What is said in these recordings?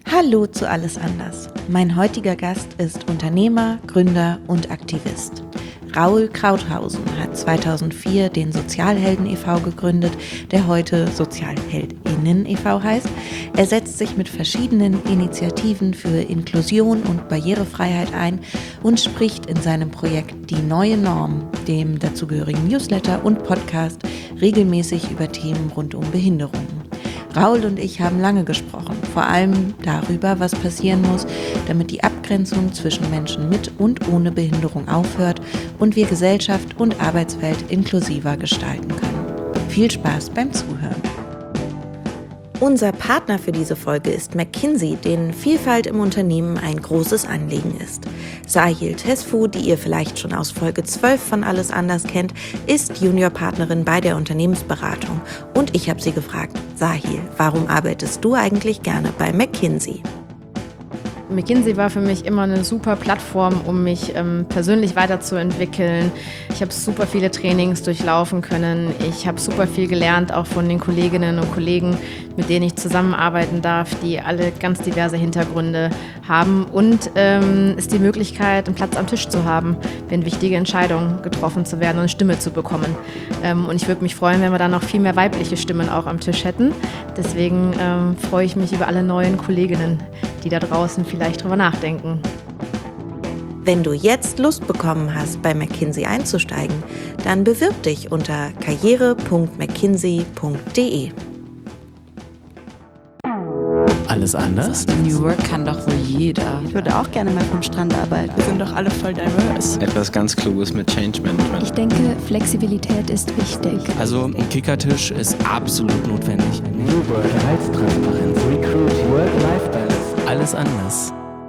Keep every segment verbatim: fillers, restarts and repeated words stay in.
Hallo zu Alles anders. Mein heutiger Gast ist Unternehmer, Gründer und Aktivist. Raul Krauthausen hat zweitausendvier den Sozialhelden e V gegründet, der heute Sozialheldinnen e V heißt. Er setzt sich mit verschiedenen Initiativen für Inklusion und Barrierefreiheit ein und spricht in seinem Projekt Die neue Norm, dem dazugehörigen Newsletter und Podcast, regelmäßig über Themen rund um Behinderungen. Raul und ich haben lange gesprochen, vor allem darüber, was passieren muss, damit die Abgrenzung zwischen Menschen mit und ohne Behinderung aufhört und wir Gesellschaft und Arbeitswelt inklusiver gestalten können. Viel Spaß beim Zuhören. Unser Partner für diese Folge ist McKinsey, denen Vielfalt im Unternehmen ein großes Anliegen ist. Sahil Tesfu, die ihr vielleicht schon aus Folge zwölf von Alles anders kennt, ist Juniorpartnerin bei der Unternehmensberatung. Und ich habe sie gefragt, Sahil, warum arbeitest du eigentlich gerne bei McKinsey? McKinsey war für mich immer eine super Plattform, um mich ähm, persönlich weiterzuentwickeln. Ich habe super viele Trainings durchlaufen können. Ich habe super viel gelernt, auch von den Kolleginnen und Kollegen, mit denen ich zusammenarbeiten darf, die alle ganz diverse Hintergründe haben. Und ähm, ist die Möglichkeit, einen Platz am Tisch zu haben, wenn wichtige Entscheidungen getroffen zu werden und eine Stimme zu bekommen. Ähm, und ich würde mich freuen, wenn wir dann noch viel mehr weibliche Stimmen auch am Tisch hätten. Deswegen ähm, freue ich mich über alle neuen Kolleginnen, die da draußen vielleicht drüber nachdenken. Wenn du jetzt Lust bekommen hast, bei McKinsey einzusteigen, dann bewirb dich unter karriere punkt mckinsey punkt de. Alles anders? New Work kann doch wohl jeder. Ich würde auch gerne mal vom Strand arbeiten. Wir sind doch alle voll diverse. Etwas ganz Kluges mit Change Management. Ich denke, Flexibilität ist wichtig. Also ein Kickertisch ist absolut notwendig. New Work, Gehaltstransparenz, Recruit, Work-Life-Balance. Alles anders.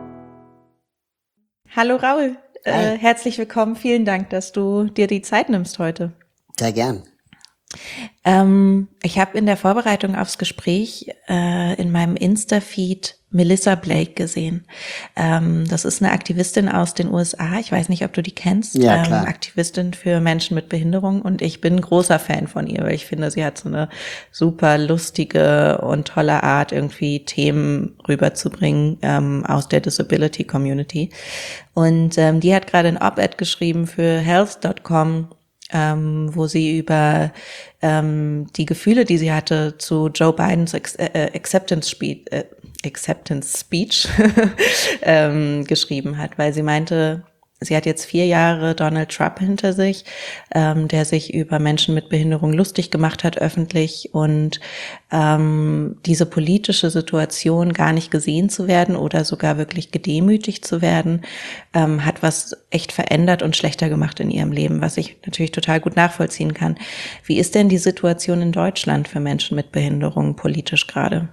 Hallo Raul, äh, herzlich willkommen. Vielen Dank, dass du dir die Zeit nimmst heute. Sehr gern. Ähm, ich habe in der Vorbereitung aufs Gespräch äh, in meinem Insta-Feed Melissa Blake gesehen. Ähm, das ist eine Aktivistin aus den U S A. Ich weiß nicht, ob du die kennst. Ja, klar. Ähm, Aktivistin für Menschen mit Behinderung. Und ich bin ein großer Fan von ihr, weil ich finde, sie hat so eine super lustige und tolle Art, irgendwie Themen rüberzubringen ähm, aus der Disability Community. Und ähm, die hat gerade ein Op-Ed geschrieben für health Punkt com, Ähm, wo sie über ähm, die Gefühle, die sie hatte zu Joe Bidens Ex- äh, Acceptance Speech, äh, Acceptance Speech ähm, geschrieben hat, weil sie meinte, sie hat jetzt vier Jahre Donald Trump hinter sich, ähm, der sich über Menschen mit Behinderung lustig gemacht hat öffentlich, und ähm, diese politische Situation gar nicht gesehen zu werden oder sogar wirklich gedemütigt zu werden, ähm, hat was echt verändert und schlechter gemacht in ihrem Leben, was ich natürlich total gut nachvollziehen kann. Wie ist denn die Situation in Deutschland für Menschen mit Behinderung politisch gerade?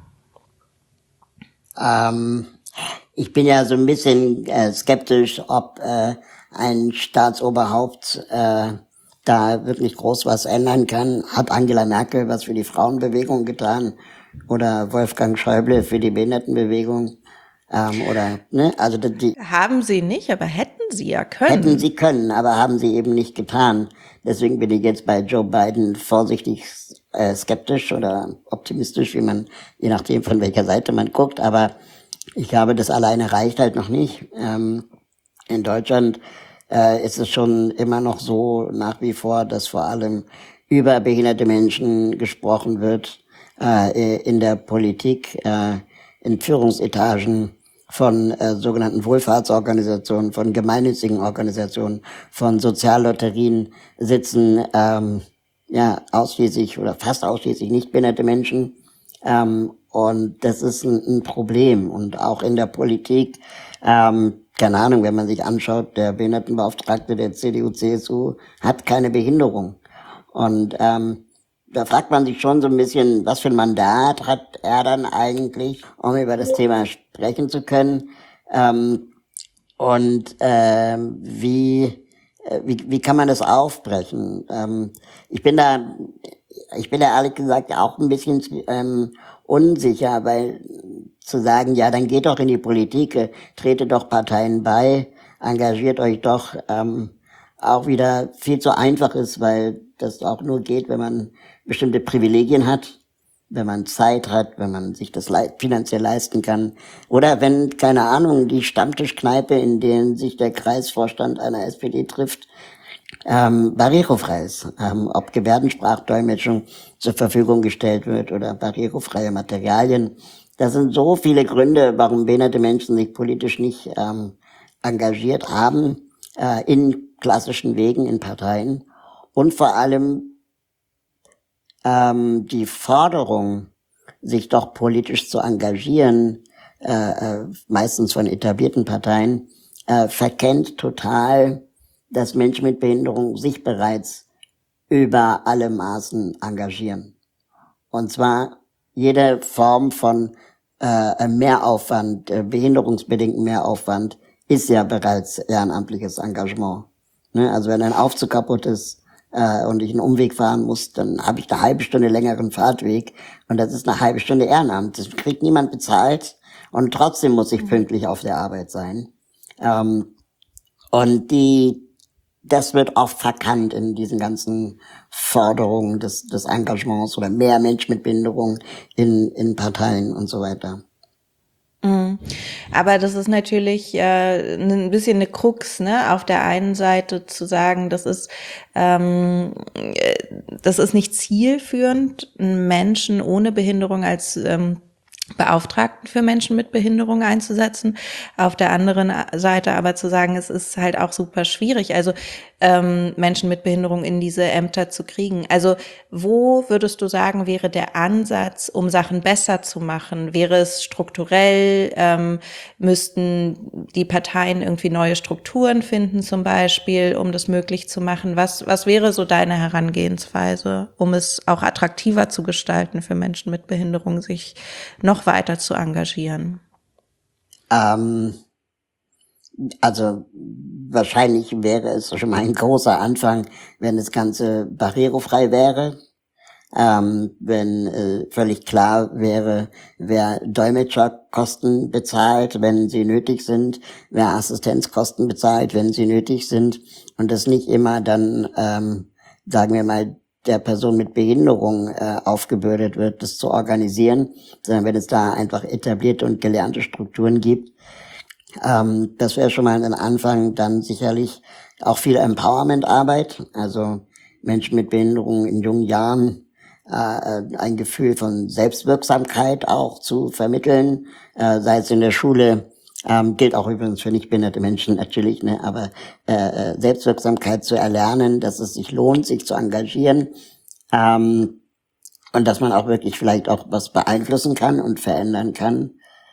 Ähm, ich bin ja so ein bisschen äh, skeptisch, ob äh, ein Staatsoberhaupt äh, da wirklich groß was ändern kann. Hat Angela Merkel was für die Frauenbewegung getan oder Wolfgang Schäuble für die Behindertenbewegung? Ähm, oder ne? Also die haben sie nicht, aber hätten sie ja können. Hätten sie können, aber haben sie eben nicht getan. Deswegen bin ich jetzt bei Joe Biden vorsichtig äh, skeptisch oder optimistisch, wie man, je nachdem von welcher Seite man guckt. Aber ich glaube, das alleine reicht halt noch nicht. Ähm, in Deutschland äh, ist es schon immer noch so nach wie vor, dass vor allem über behinderte Menschen gesprochen wird äh, in der Politik, äh, in Führungsetagen von äh, sogenannten Wohlfahrtsorganisationen, von gemeinnützigen Organisationen, von Soziallotterien sitzen ähm, ja ausschließlich oder fast ausschließlich nicht behinderte Menschen. Ähm, und das ist ein, ein Problem. Und auch in der Politik, ähm, keine Ahnung, wenn man sich anschaut, der Behindertenbeauftragte der C D U C S U hat keine Behinderung. Und ähm, da fragt man sich schon so ein bisschen, was für ein Mandat hat er dann eigentlich, um über das Thema sprechen zu können. Ähm, und ähm, wie, äh, wie wie kann man das aufbrechen? Ähm, ich bin da, ich bin da ehrlich gesagt auch ein bisschen ähm, unsicher, weil zu sagen, ja, dann geht doch in die Politik, äh, tretet doch Parteien bei, engagiert euch doch, ähm, auch wieder viel zu einfach ist, weil das auch nur geht, wenn man bestimmte Privilegien hat, wenn man Zeit hat, wenn man sich das le- finanziell leisten kann. Oder wenn, keine Ahnung, die Stammtischkneipe, in denen sich der Kreisvorstand einer S P D trifft, ähm, barrierefrei ist. Ähm, ob Gebärdensprachdolmetschung zur Verfügung gestellt wird oder barrierefreie Materialien. Das sind so viele Gründe, warum behinderte Menschen sich politisch nicht ähm, engagiert haben, äh, in klassischen Wegen, in Parteien. Und vor allem ähm, die Forderung, sich doch politisch zu engagieren, äh, äh, meistens von etablierten Parteien, äh, verkennt total, dass Menschen mit Behinderung sich bereits über alle Maßen engagieren. Und zwar jede Form von äh, Mehraufwand, äh, behinderungsbedingten Mehraufwand, ist ja bereits ehrenamtliches Engagement. Ne? Also wenn ein Aufzug kaputt ist äh, und ich einen Umweg fahren muss, dann habe ich eine halbe Stunde längeren Fahrtweg und das ist eine halbe Stunde Ehrenamt. Das kriegt niemand bezahlt und trotzdem muss ich pünktlich auf der Arbeit sein. Ähm, und die Das wird oft verkannt in diesen ganzen Forderungen des, des Engagements oder mehr Menschen mit Behinderung in, in Parteien und so weiter. Mhm. Aber das ist natürlich äh, ein bisschen eine Krux, ne? Auf der einen Seite zu sagen, das ist ähm, äh, das ist nicht zielführend, Menschen ohne Behinderung als ähm, Beauftragten für Menschen mit Behinderung einzusetzen. Auf der anderen Seite aber zu sagen, es ist halt auch super schwierig, also ähm, Menschen mit Behinderung in diese Ämter zu kriegen. Also wo würdest du sagen, wäre der Ansatz, um Sachen besser zu machen? Wäre es strukturell? Ähm, müssten die Parteien irgendwie neue Strukturen finden zum Beispiel, um das möglich zu machen? Was, was wäre so deine Herangehensweise, um es auch attraktiver zu gestalten für Menschen mit Behinderung, sich noch weiter zu engagieren? Ähm, also wahrscheinlich wäre es schon mal ein großer Anfang, wenn das Ganze barrierefrei wäre, ähm, wenn äh, völlig klar wäre, wer Dolmetscherkosten bezahlt, wenn sie nötig sind, wer Assistenzkosten bezahlt, wenn sie nötig sind und das nicht immer dann, ähm, sagen wir mal, der Person mit Behinderung äh, aufgebürdet wird, das zu organisieren, sondern wenn es da einfach etablierte und gelernte Strukturen gibt. Ähm, das wäre schon mal ein Anfang. Dann sicherlich auch viel Empowerment-Arbeit, also Menschen mit Behinderung in jungen Jahren äh, ein Gefühl von Selbstwirksamkeit auch zu vermitteln, äh, sei es in der Schule, Ähm, gilt auch übrigens für nicht behinderte Menschen natürlich, ne? Aber äh, Selbstwirksamkeit zu erlernen, dass es sich lohnt, sich zu engagieren ähm, und dass man auch wirklich vielleicht auch was beeinflussen kann und verändern kann.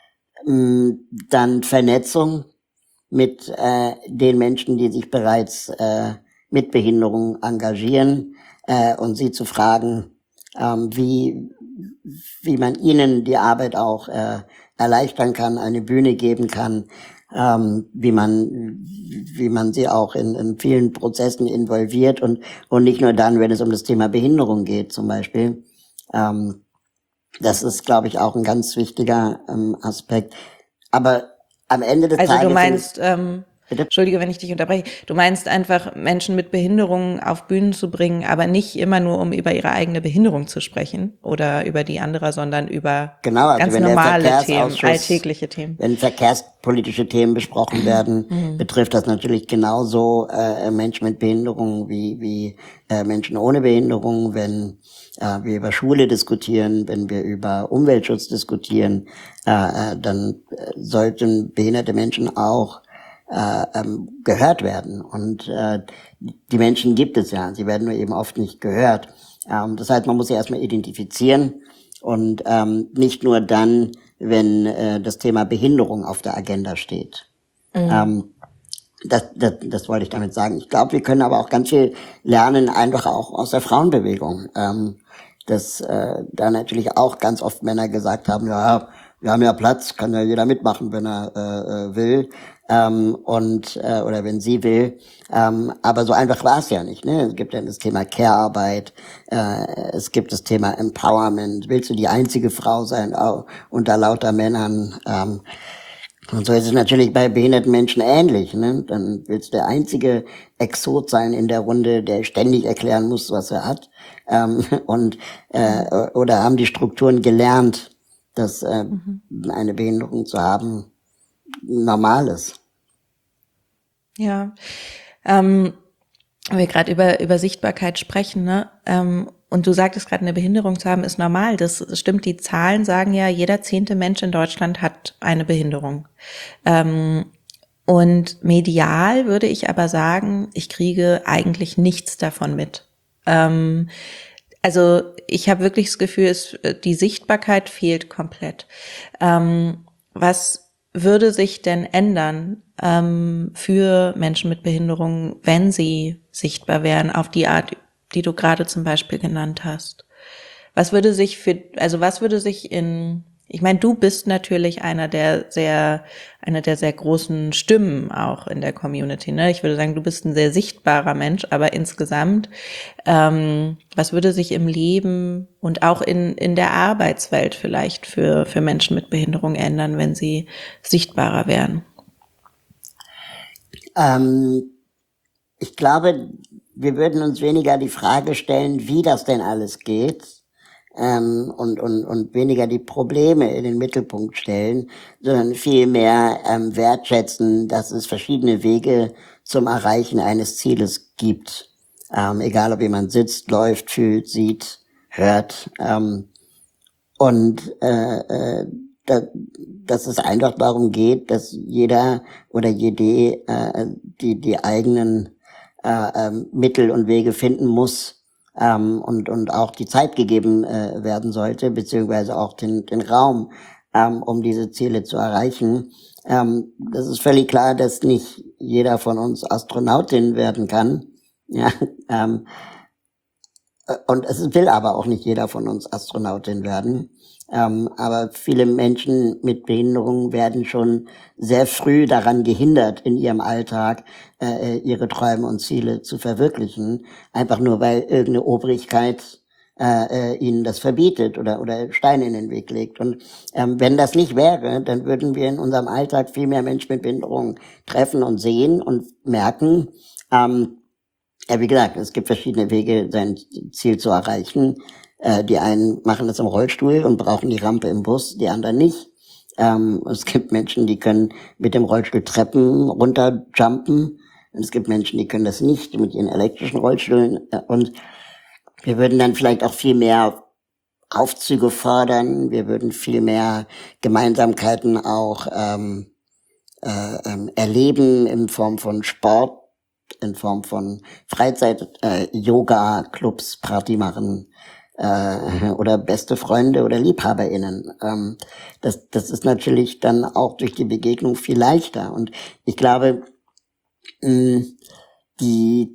Ähm, dann Vernetzung mit äh, den Menschen, die sich bereits äh, mit Behinderung engagieren äh, und sie zu fragen, ähm, wie wie man ihnen die Arbeit auch äh, erleichtern kann, eine Bühne geben kann, ähm, wie man wie man sie auch in, in vielen Prozessen involviert und und nicht nur dann, wenn es um das Thema Behinderung geht zum Beispiel. Ähm, das ist, glaube ich, auch ein ganz wichtiger ähm, Aspekt. Aber am Ende des also Tages... Also du meinst... Ähm Bitte? Entschuldige, wenn ich dich unterbreche. Du meinst einfach, Menschen mit Behinderungen auf Bühnen zu bringen, aber nicht immer nur, um über ihre eigene Behinderung zu sprechen oder über die anderer, sondern über genau, also ganz wenn normale Themen, alltägliche Themen. Wenn verkehrspolitische Themen besprochen werden, mhm. betrifft das natürlich genauso äh, Menschen mit Behinderung wie wie äh, Menschen ohne Behinderung. Wenn äh, wir über Schule diskutieren, wenn wir über Umweltschutz diskutieren, äh, dann äh, sollten behinderte Menschen auch Äh, ähm, gehört werden. Und äh, die Menschen gibt es ja, sie werden nur eben oft nicht gehört. Ähm, das heißt, man muss sie erstmal identifizieren und ähm, nicht nur dann, wenn äh, das Thema Behinderung auf der Agenda steht. Mhm. Ähm, das, das, das wollte ich damit sagen. Ich glaube, wir können aber auch ganz viel lernen, einfach auch aus der Frauenbewegung. Ähm, dass äh, da natürlich auch ganz oft Männer gesagt haben, ja, wir haben ja Platz, kann ja jeder mitmachen, wenn er äh, will. Ähm, und äh, oder wenn sie will, ähm, aber so einfach war es ja nicht. Ne? Es gibt ja das Thema Care-Arbeit, äh, es gibt das Thema Empowerment. Willst du die einzige Frau sein oh, unter lauter Männern? Ähm, Und so ist es natürlich bei behinderten Menschen ähnlich, ne? Dann willst du der einzige Exot sein in der Runde, der ständig erklären muss, was er hat. Ähm, und äh, oder haben die Strukturen gelernt, dass äh, mhm. eine Behinderung zu haben normal ist. Ja, ähm, wenn wir gerade über über Sichtbarkeit sprechen, ne? Ähm, und du sagtest gerade, eine Behinderung zu haben ist normal. Das stimmt, die Zahlen sagen ja, jeder zehnte Mensch in Deutschland hat eine Behinderung. Ähm, und medial würde ich aber sagen, ich kriege eigentlich nichts davon mit. Ähm, also ich habe wirklich das Gefühl, es, die Sichtbarkeit fehlt komplett. Ähm, was würde sich denn ändern ähm, für Menschen mit Behinderungen, wenn sie sichtbar wären auf die Art, die du gerade zum Beispiel genannt hast? Was würde sich für, also was würde sich in, ich meine, du bist natürlich einer der sehr, einer der sehr großen Stimmen auch in der Community, ne? Ich würde sagen, du bist ein sehr sichtbarer Mensch, aber insgesamt, ähm, was würde sich im Leben und auch in in der Arbeitswelt vielleicht für für Menschen mit Behinderung ändern, wenn sie sichtbarer wären? Ähm, ich glaube, wir würden uns weniger die Frage stellen, wie das denn alles geht, ähm, und, und, und weniger die Probleme in den Mittelpunkt stellen, sondern vielmehr ähm, wertschätzen, dass es verschiedene Wege zum Erreichen eines Zieles gibt. Ähm, egal, ob jemand sitzt, läuft, fühlt, sieht, hört. Ähm, und äh, äh, da, dass es einfach darum geht, dass jeder oder jede äh, die, die eigenen Äh, ähm, Mittel und Wege finden muss ähm, und und auch die Zeit gegeben äh, werden sollte, beziehungsweise auch den den Raum, ähm, um diese Ziele zu erreichen. Ähm, das ist völlig klar, dass nicht jeder von uns Astronautin werden kann. Ja, ähm, und es will aber auch nicht jeder von uns Astronautin werden. Ähm, aber viele Menschen mit Behinderungen werden schon sehr früh daran gehindert, in ihrem Alltag äh, ihre Träume und Ziele zu verwirklichen, einfach nur weil irgendeine Obrigkeit äh, äh, ihnen das verbietet oder oder Steine in den Weg legt. Und ähm, wenn das nicht wäre, dann würden wir in unserem Alltag viel mehr Menschen mit Behinderungen treffen und sehen und merken, ähm, ja, wie gesagt, es gibt verschiedene Wege, sein Ziel zu erreichen. Äh, die einen machen das im Rollstuhl und brauchen die Rampe im Bus, die anderen nicht. Ähm, es gibt Menschen, die können mit dem Rollstuhl Treppen runterjumpen. Und es gibt Menschen, die können das nicht mit ihren elektrischen Rollstühlen. Und wir würden dann vielleicht auch viel mehr Aufzüge fordern. Wir würden viel mehr Gemeinsamkeiten auch ähm, äh, ähm, erleben in Form von Sport, in Form von Freizeit, äh, Yoga, Clubs, Party machen, äh, oder beste Freunde oder LiebhaberInnen. Ähm, das, das ist natürlich dann auch durch die Begegnung viel leichter. Und ich glaube, mh, die,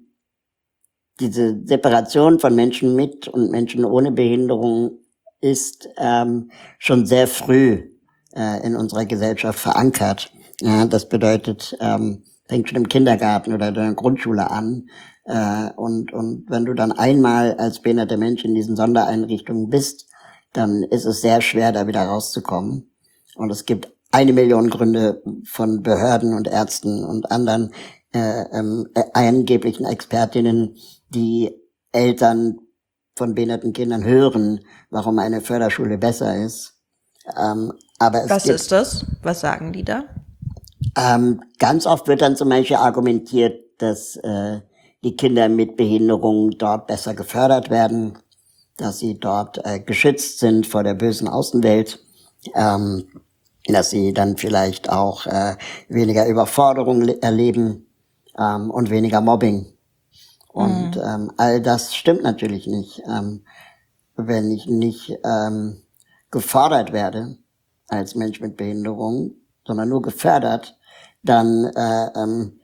diese Separation von Menschen mit und Menschen ohne Behinderung ist ähm, schon sehr früh äh, in unserer Gesellschaft verankert. Ja, das bedeutet, ähm, fängt schon im Kindergarten oder in der Grundschule an. Äh, und, und wenn du dann einmal als behinderter Mensch in diesen Sondereinrichtungen bist, dann ist es sehr schwer, da wieder rauszukommen. Und es gibt eine Million Gründe von Behörden und Ärzten und anderen äh, ähm, äh, angeblichen Expertinnen, die Eltern von behinderten Kindern hören, warum eine Förderschule besser ist. Ähm, aber es Was gibt, ist das? Was sagen die da? Ähm, ganz oft wird dann zum Beispiel argumentiert, dass äh, die Kinder mit Behinderung dort besser gefördert werden, dass sie dort äh, geschützt sind vor der bösen Außenwelt, ähm, dass sie dann vielleicht auch äh, weniger Überforderung erleben ähm, und weniger Mobbing. Und mhm. ähm, all das stimmt natürlich nicht. Ähm, wenn ich nicht ähm, gefordert werde als Mensch mit Behinderung, sondern nur gefördert, dann äh, ähm,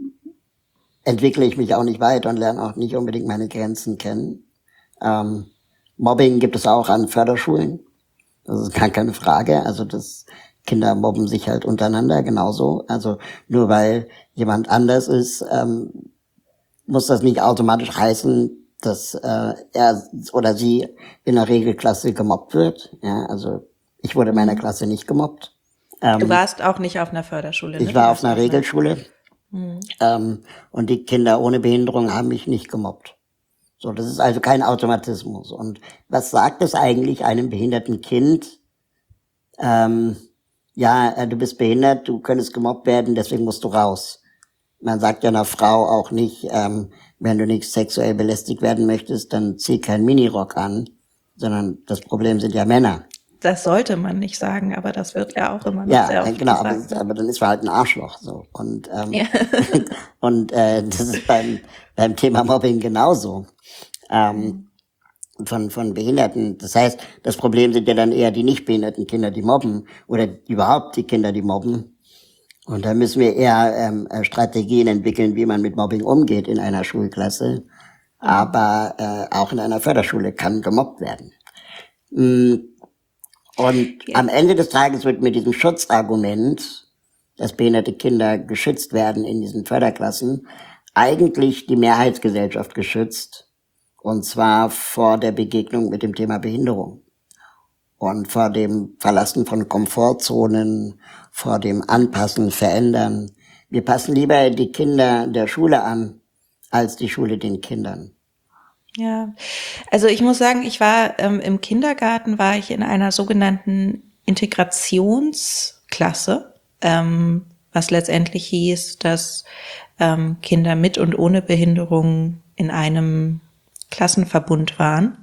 entwickle ich mich auch nicht weiter und lerne auch nicht unbedingt meine Grenzen kennen. Ähm, Mobbing gibt es auch an Förderschulen. Das ist gar keine Frage. Also das Kinder mobben sich halt untereinander genauso. Also nur weil jemand anders ist, ähm, muss das nicht automatisch heißen, dass äh, er oder sie in der Regelklasse gemobbt wird. Ja, also ich wurde in meiner Klasse nicht gemobbt. Ähm, du warst auch nicht auf einer Förderschule, ne? Ich war auf einer Regelschule. Mhm. Ähm, und die Kinder ohne Behinderung haben mich nicht gemobbt. So, das ist also kein Automatismus. Und was sagt es eigentlich einem behinderten Kind? Ähm, ja, äh, du bist behindert, du könntest gemobbt werden, deswegen musst du raus. Man sagt ja einer Frau auch nicht, ähm, wenn du nicht sexuell belästigt werden möchtest, dann zieh keinen Minirock an, sondern das Problem sind ja Männer. Das sollte man nicht sagen, aber das wird ja auch immer noch ja, sehr oft genau, gesagt. Aber, aber dann ist man halt ein Arschloch. So. Und, ähm, ja. und äh, das ist beim, beim Thema Mobbing genauso. Ähm, von, von Behinderten. Das heißt, das Problem sind ja dann eher die nicht behinderten Kinder, die mobben, oder überhaupt die Kinder, die mobben. Und da müssen wir eher ähm, Strategien entwickeln, wie man mit Mobbing umgeht in einer Schulklasse. Aber äh, auch in einer Förderschule kann gemobbt werden. Und ja. Am Ende des Tages wird mit diesem Schutzargument, dass behinderte Kinder geschützt werden in diesen Förderklassen, eigentlich die Mehrheitsgesellschaft geschützt. Und zwar vor der Begegnung mit dem Thema Behinderung. Und vor dem Verlassen von Komfortzonen, vor dem Anpassen, Verändern. Wir passen lieber die Kinder der Schule an, als die Schule den Kindern. Ja, also ich muss sagen, ich war ähm, im Kindergarten, war ich in einer sogenannten Integrationsklasse, ähm, was letztendlich hieß, dass ähm, Kinder mit und ohne Behinderung in einem Klassenverbund waren.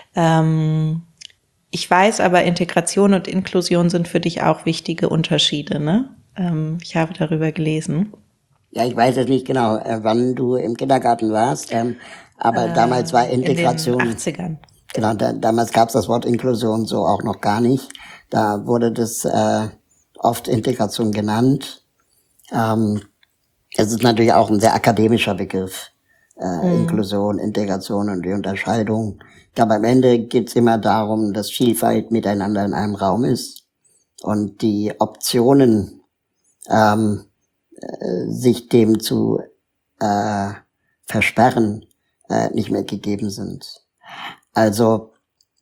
Ähm, Ich weiß aber, Integration und Inklusion sind für dich auch wichtige Unterschiede, ne? Ähm, ich habe darüber gelesen. Ja, ich weiß jetzt nicht genau, äh, wann du im Kindergarten warst, ähm, aber äh, damals war Integration... In den achtzigern. Genau, da, damals gab es das Wort Inklusion so auch noch gar nicht. Da wurde das äh, oft Integration genannt. Ähm, es ist natürlich auch ein sehr akademischer Begriff. Äh, mhm. Inklusion, Integration und die Unterscheidung. Aber am Ende geht's immer darum, dass Vielfalt miteinander in einem Raum ist und die Optionen, ähm, äh, sich dem zu äh, versperren, äh, nicht mehr gegeben sind. Also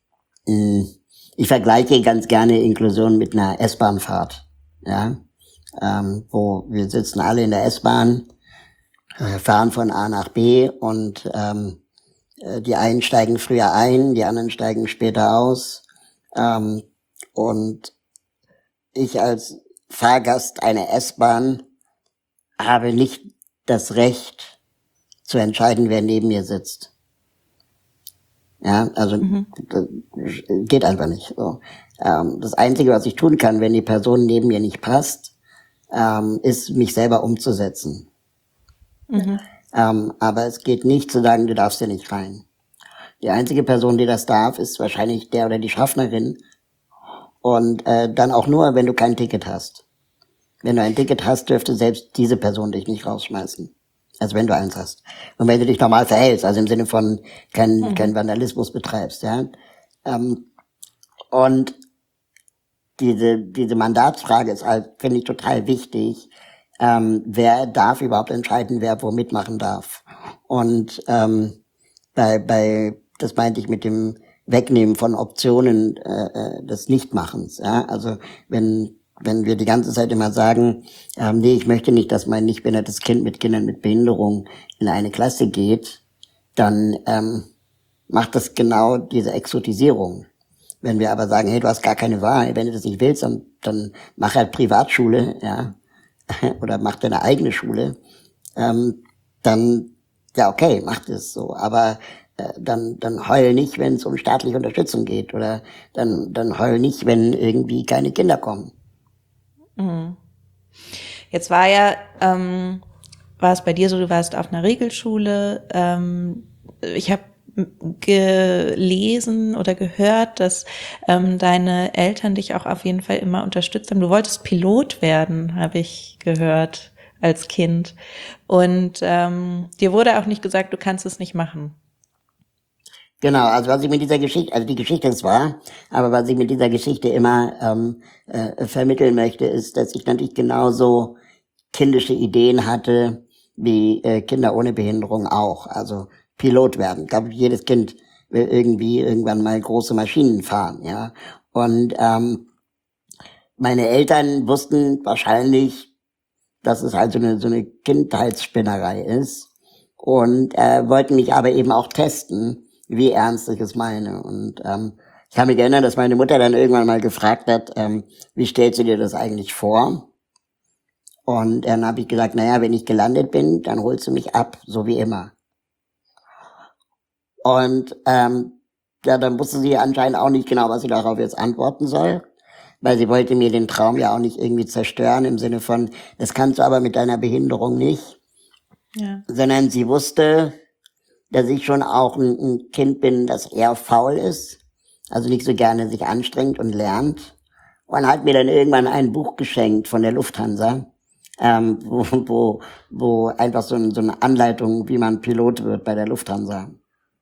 mh, ich vergleiche ganz gerne Inklusion mit einer S-Bahn-Fahrt, ja, ähm, wo wir sitzen alle in der S-Bahn, äh, fahren von A nach B und ähm, die einen steigen früher ein, die anderen steigen später aus. Ähm, und ich als Fahrgast einer S-Bahn habe nicht das Recht zu entscheiden, wer neben mir sitzt. Ja, also mhm. das geht einfach nicht. So. Ähm, das Einzige, was ich tun kann, wenn die Person neben mir nicht passt, ähm, ist, mich selber umzusetzen. Mhm. Ähm, aber es geht nicht zu sagen, du darfst hier nicht rein. Die einzige Person, die das darf, ist wahrscheinlich der oder die Schaffnerin. Und äh, dann auch nur, wenn du kein Ticket hast. Wenn du ein Ticket hast, dürfte selbst diese Person dich nicht rausschmeißen. Also wenn du eins hast. Und wenn du dich normal verhältst, also im Sinne von kein, mhm. kein Vandalismus betreibst, ja. Ähm, und diese diese Mandatsfrage ist halt, finde ich, total wichtig. Ähm, wer darf überhaupt entscheiden, wer wo mitmachen darf? Und ähm, bei, bei, das meinte ich mit dem Wegnehmen von Optionen äh, des Nichtmachens. Ja? Also wenn wenn wir die ganze Zeit immer sagen, ähm, nee, ich möchte nicht, dass mein nicht behindertes Kind mit Kindern mit Behinderung in eine Klasse geht, dann ähm, macht das genau diese Exotisierung. Wenn wir aber sagen, hey, du hast gar keine Wahl, wenn du das nicht willst, dann, dann mach halt Privatschule, ja, oder mach deine eigene Schule, ähm, dann, ja, okay, mach das so, aber äh, dann, dann heul nicht, wenn es um staatliche Unterstützung geht, oder dann, dann heul nicht, wenn irgendwie keine Kinder kommen. Mhm. Jetzt war ja, ähm, war es bei dir so, du warst auf einer Regelschule, ähm, ich habe gelesen oder gehört, dass ähm, deine Eltern dich auch auf jeden Fall immer unterstützt haben. Du wolltest Pilot werden, habe ich gehört, als Kind. Und ähm, dir wurde auch nicht gesagt, du kannst es nicht machen. Genau, also was ich mit dieser Geschichte, also die Geschichte ist wahr, aber was ich mit dieser Geschichte immer ähm, äh, vermitteln möchte, ist, dass ich natürlich genauso kindische Ideen hatte, wie äh, Kinder ohne Behinderung auch. Also Pilot werden. Ich glaube, jedes Kind will irgendwie irgendwann mal große Maschinen fahren, ja. Und ähm, meine Eltern wussten wahrscheinlich, dass es halt so eine, so eine Kindheitsspinnerei ist und äh, wollten mich aber eben auch testen, wie ernst ich es meine. Und ähm, ich kann mich erinnern, dass meine Mutter dann irgendwann mal gefragt hat, ähm, wie stellst du dir das eigentlich vor? Und dann habe ich gesagt, naja, wenn ich gelandet bin, dann holst du mich ab, so wie immer. Und ähm, ja, dann wusste sie anscheinend auch nicht genau, was sie darauf jetzt antworten soll, weil sie wollte mir den Traum ja auch nicht irgendwie zerstören im Sinne von, das kannst du aber mit deiner Behinderung nicht, ja. Sondern sie wusste, dass ich schon auch ein, ein Kind bin, das eher faul ist, also nicht so gerne sich anstrengt und lernt, und hat mir dann irgendwann ein Buch geschenkt von der Lufthansa, ähm, wo, wo, wo einfach so, ein, so eine Anleitung, wie man Pilot wird bei der Lufthansa.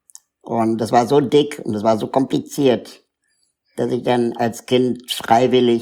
Und das war so dick und das war so kompliziert, dass ich dann als Kind freiwillig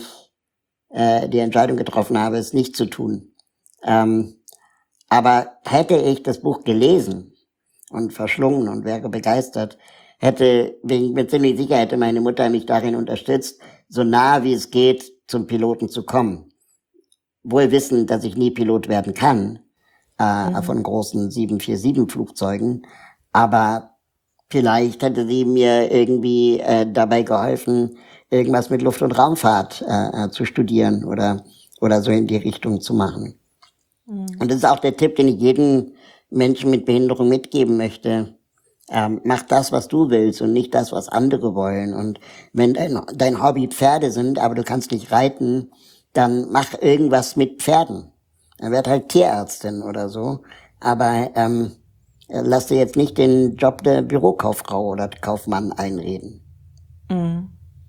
äh, die Entscheidung getroffen habe, es nicht zu tun. Ähm, aber hätte ich das Buch gelesen und verschlungen und wäre begeistert, hätte, bin ich mir ziemlich sicher, hätte meine Mutter mich darin unterstützt, so nah wie es geht zum Piloten zu kommen. Wohl wissend, dass ich nie Pilot werden kann, äh, mhm. von großen sieben vier sieben Flugzeugen, aber vielleicht hätte sie mir irgendwie äh, dabei geholfen, irgendwas mit Luft- und Raumfahrt äh, zu studieren oder oder so in die Richtung zu machen. Mhm. Und das ist auch der Tipp, den ich jedem Menschen mit Behinderung mitgeben möchte. Ähm, mach das, was du willst und nicht das, was andere wollen. Und wenn dein, dein Hobby Pferde sind, aber du kannst nicht reiten, dann mach irgendwas mit Pferden. Dann werd halt Tierärztin oder so. Aber ähm, lass dir jetzt nicht den Job der Bürokauffrau oder Kaufmann einreden. Mhm.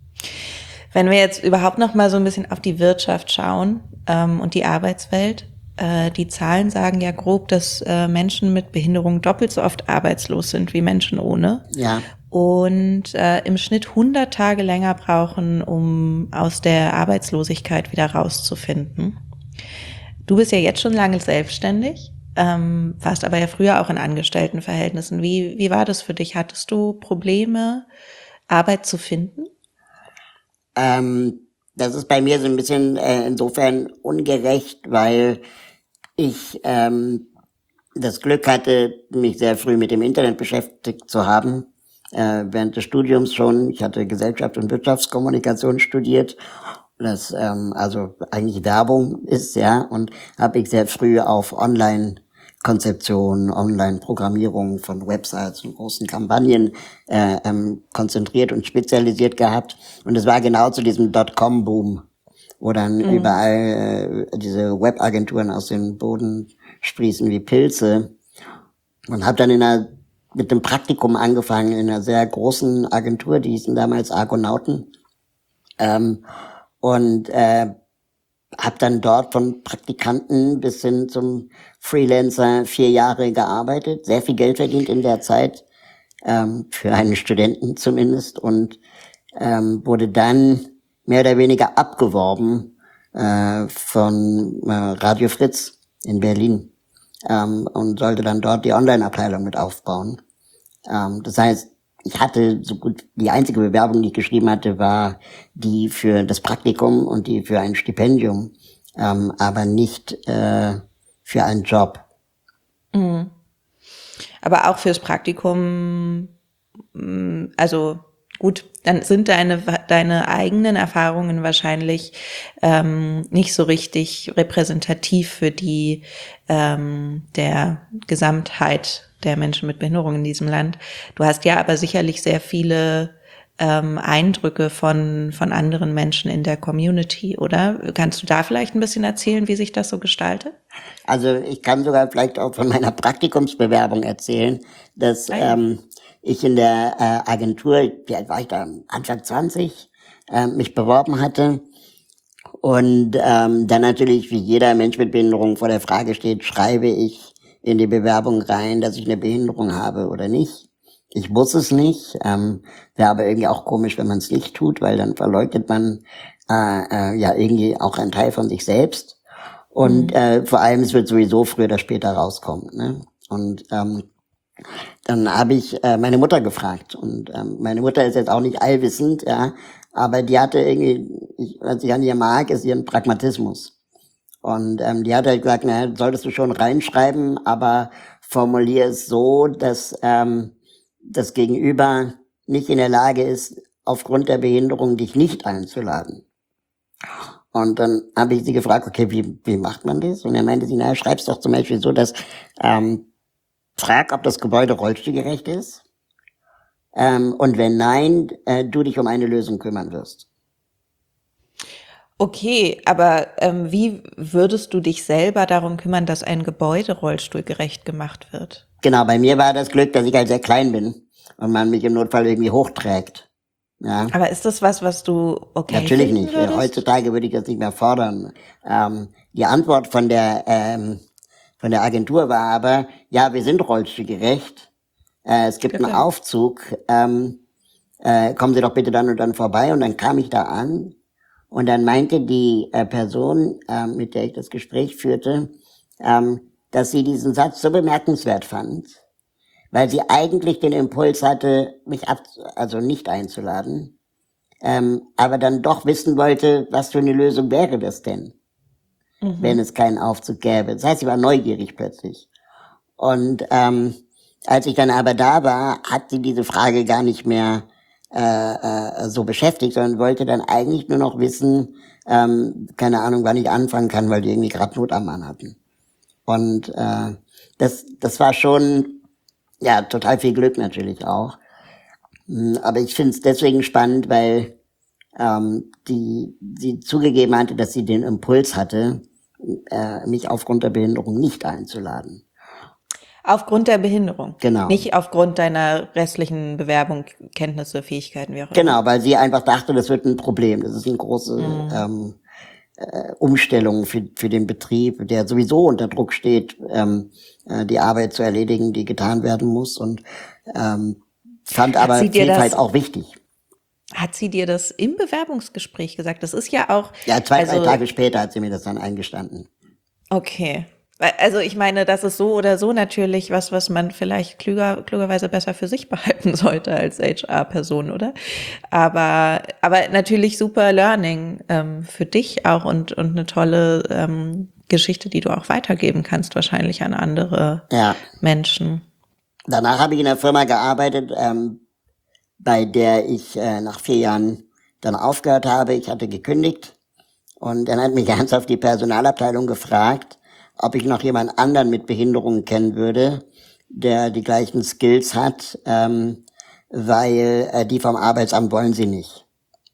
Wenn wir jetzt überhaupt noch mal so ein bisschen auf die Wirtschaft schauen ähm, und die Arbeitswelt, äh, die Zahlen sagen ja grob, dass äh, Menschen mit Behinderung doppelt so oft arbeitslos sind wie Menschen ohne. Ja. Und äh, im Schnitt hundert Tage länger brauchen, um aus der Arbeitslosigkeit wieder rauszufinden. Du bist ja jetzt schon lange selbstständig. Ähm, warst aber ja früher auch in Angestelltenverhältnissen. Wie, wie war das für dich? Hattest du Probleme, Arbeit zu finden? Ähm, das ist bei mir so ein bisschen äh, insofern ungerecht, weil ich ähm, das Glück hatte, mich sehr früh mit dem Internet beschäftigt zu haben. Äh, während des Studiums schon. Ich hatte Gesellschaft und Wirtschaftskommunikation studiert. Das ähm, also eigentlich Werbung ist, ja, und habe ich sehr früh auf Online Konzeption, Online-Programmierung von Websites und großen Kampagnen äh, ähm, konzentriert und spezialisiert gehabt. Und es war genau zu diesem Dotcom-Boom, wo dann mhm. überall äh, diese Webagenturen aus dem Boden sprießen wie Pilze. Und habe dann in einer, mit dem Praktikum angefangen in einer sehr großen Agentur, die hießen damals Argonauten. Ähm, und äh, habe dann dort von Praktikanten bis hin zum Freelancer vier Jahre gearbeitet, sehr viel Geld verdient in der Zeit, ähm, für einen Studenten zumindest, und ähm, wurde dann mehr oder weniger abgeworben äh, von äh, Radio Fritz in Berlin ähm, und sollte dann dort die Online-Abteilung mit aufbauen. Ähm, das heißt, ich hatte so gut, die einzige Bewerbung, die ich geschrieben hatte, war die für das Praktikum und die für ein Stipendium, ähm, aber nicht äh, für einen Job. Mhm. Aber auch fürs Praktikum, also gut, dann sind deine deine eigenen Erfahrungen wahrscheinlich ähm, nicht so richtig repräsentativ für die ähm, der Gesamtheit der Menschen mit Behinderung in diesem Land. Du hast ja aber sicherlich sehr viele ähm, Eindrücke von von anderen Menschen in der Community, oder? Kannst du da vielleicht ein bisschen erzählen, wie sich das so gestaltet? Also ich kann sogar vielleicht auch von meiner Praktikumsbewerbung erzählen, dass ähm, ich in der äh, Agentur, wie alt war ich da, Anfang zwanzig, äh, mich beworben hatte und ähm, dann natürlich wie jeder Mensch mit Behinderung vor der Frage steht, schreibe ich in die Bewerbung rein, dass ich eine Behinderung habe oder nicht. Ich muss es nicht, ähm, wäre aber irgendwie auch komisch, wenn man es nicht tut, weil dann verleugnet man äh, äh, ja irgendwie auch einen Teil von sich selbst. Und mhm. äh, vor allem, es wird sowieso früher oder später rauskommen. Ne? Und ähm, dann habe ich äh, meine Mutter gefragt. Und ähm, meine Mutter ist jetzt auch nicht allwissend, ja, Aber die hatte irgendwie, ich, was ich an ihr mag, ist ihren Pragmatismus. Und ähm, die hat halt gesagt, na, solltest du schon reinschreiben, aber formulier es so, dass ähm, das Gegenüber nicht in der Lage ist, aufgrund der Behinderung dich nicht einzuladen. Und dann habe ich sie gefragt, okay, wie wie macht man das? Und er meinte sie, na, schreib's doch zum Beispiel so, dass ähm, frag, ob das Gebäude rollstuhlgerecht ist. Ähm, und wenn nein, äh, du dich um eine Lösung kümmern wirst. Okay, aber ähm, wie würdest du dich selber darum kümmern, dass ein Gebäude rollstuhlgerecht gemacht wird? Genau, bei mir war das Glück, dass ich halt sehr klein bin und man mich im Notfall irgendwie hochträgt. Ja. Aber ist das was, was du okay Natürlich finden nicht. würdest? Heutzutage würde ich das nicht mehr fordern. Ähm, die Antwort von der ähm, von der Agentur war aber, ja, wir sind rollstuhlgerecht. Äh, es gibt Okay. einen Aufzug. Ähm, äh, kommen Sie doch bitte dann und dann vorbei. Und dann kam ich da an und dann meinte die äh, Person, äh, mit der ich das Gespräch führte, ähm, dass sie diesen Satz so bemerkenswert fand, weil sie eigentlich den Impuls hatte, mich ab, also nicht einzuladen, ähm, aber dann doch wissen wollte, was für eine Lösung wäre das denn, mhm. wenn es keinen Aufzug gäbe. Das heißt, sie war neugierig plötzlich. Und ähm, als ich dann aber da war, hat sie diese Frage gar nicht mehr äh, äh, so beschäftigt, sondern wollte dann eigentlich nur noch wissen, ähm, keine Ahnung, wann ich anfangen kann, weil die irgendwie gerade Not am Mann hatten. Und äh, das, das war schon, ja, total viel Glück natürlich auch. Aber ich finde es deswegen spannend, weil ähm, die sie zugegeben hatte, dass sie den Impuls hatte, äh, mich aufgrund der Behinderung nicht einzuladen. Aufgrund der Behinderung? Genau. Nicht aufgrund deiner restlichen Bewerbung, Kenntnisse, Fähigkeiten, wie auch immer? Genau, weil sie einfach dachte, das wird ein Problem. Das ist eine große mhm. ähm, äh, Umstellung für, für den Betrieb, der sowieso unter Druck steht, ähm, äh, die Arbeit zu erledigen, die getan werden muss. Und ähm, fand aber Vielfalt auch wichtig. Hat sie dir das im Bewerbungsgespräch gesagt? Das ist ja auch... Ja, zwei, also, drei Tage später hat sie mir das dann eingestanden. Okay. Also ich meine, das ist so oder so natürlich was, was man vielleicht klüger, klugerweise besser für sich behalten sollte als H R-Person, oder? Aber aber natürlich super Learning ähm, für dich auch und und eine tolle ähm, Geschichte, die du auch weitergeben kannst wahrscheinlich an andere ja. Menschen. Danach habe ich in einer Firma gearbeitet, ähm, bei der ich äh, nach vier Jahren dann aufgehört habe. Ich hatte gekündigt und dann hat mich ernsthaft die Personalabteilung gefragt, ob ich noch jemand anderen mit Behinderungen kennen würde, der die gleichen Skills hat, ähm, weil äh, die vom Arbeitsamt wollen sie nicht.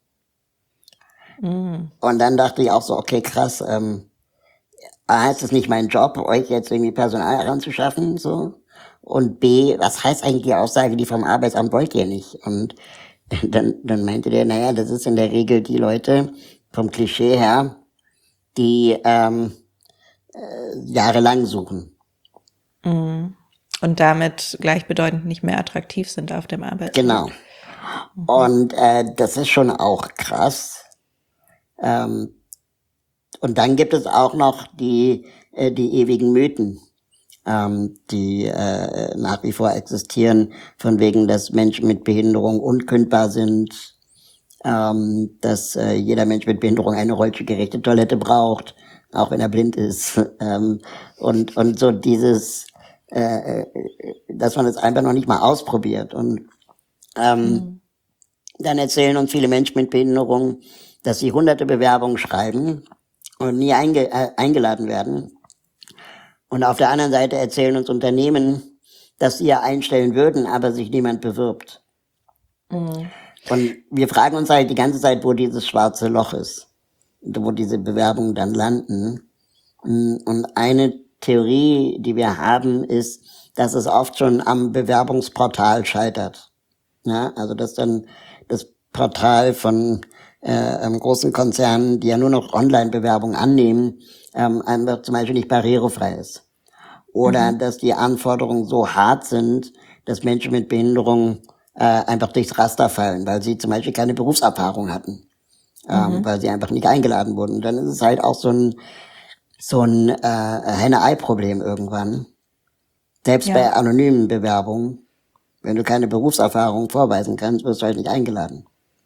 Mm. Und dann dachte ich auch so, okay, krass, ähm, A, ist es nicht mein Job, euch jetzt irgendwie Personal heranzuschaffen, so. Und B, was heißt eigentlich die Aussage, die vom Arbeitsamt wollt ihr nicht? Und dann, dann meinte der, naja, das ist in der Regel die Leute vom Klischee her, die ähm, äh, jahrelang suchen. Mhm. Und damit gleichbedeutend nicht mehr attraktiv sind auf dem Arbeitsmarkt. Genau. Mhm. Und äh, das ist schon auch krass. Ähm, und dann gibt es auch noch die, äh, die ewigen Mythen, ähm, die äh, nach wie vor existieren, von wegen, dass Menschen mit Behinderung unkündbar sind, ähm, dass äh, jeder Mensch mit Behinderung eine rollstuhlgerechte Toilette braucht, auch wenn er blind ist, ähm, und und so dieses, äh, dass man es einfach noch nicht mal ausprobiert. Und ähm, mhm. dann erzählen uns viele Menschen mit Behinderung, dass sie hunderte Bewerbungen schreiben und nie einge äh, eingeladen werden. Und auf der anderen Seite erzählen uns Unternehmen, dass sie ja einstellen würden, aber sich niemand bewirbt. Mhm. Und wir fragen uns halt die ganze Zeit, wo dieses schwarze Loch ist, wo diese Bewerbungen dann landen. Und eine Theorie, die wir haben, ist, dass es oft schon am Bewerbungsportal scheitert. Ja, also dass dann das Portal von äh, großen Konzernen, die ja nur noch Online-Bewerbungen annehmen, ähm, einfach zum Beispiel nicht barrierefrei ist. Oder mhm. dass die Anforderungen so hart sind, dass Menschen mit Behinderung äh, einfach durchs Raster fallen, weil sie zum Beispiel keine Berufserfahrung hatten. Ähm, mhm. Weil sie einfach nicht eingeladen wurden. Und dann ist es halt auch so ein so ein äh, Henne-Ei-Problem irgendwann. Selbst ja. bei anonymen Bewerbungen, wenn du keine Berufserfahrung vorweisen kannst, wirst du halt nicht eingeladen.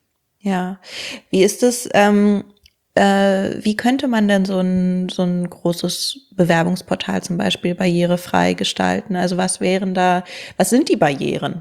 Ja. Wie ist es, ähm, äh, wie könnte man denn so ein, so ein großes Bewerbungsportal zum Beispiel barrierefrei gestalten? Also was wären da, was sind die Barrieren?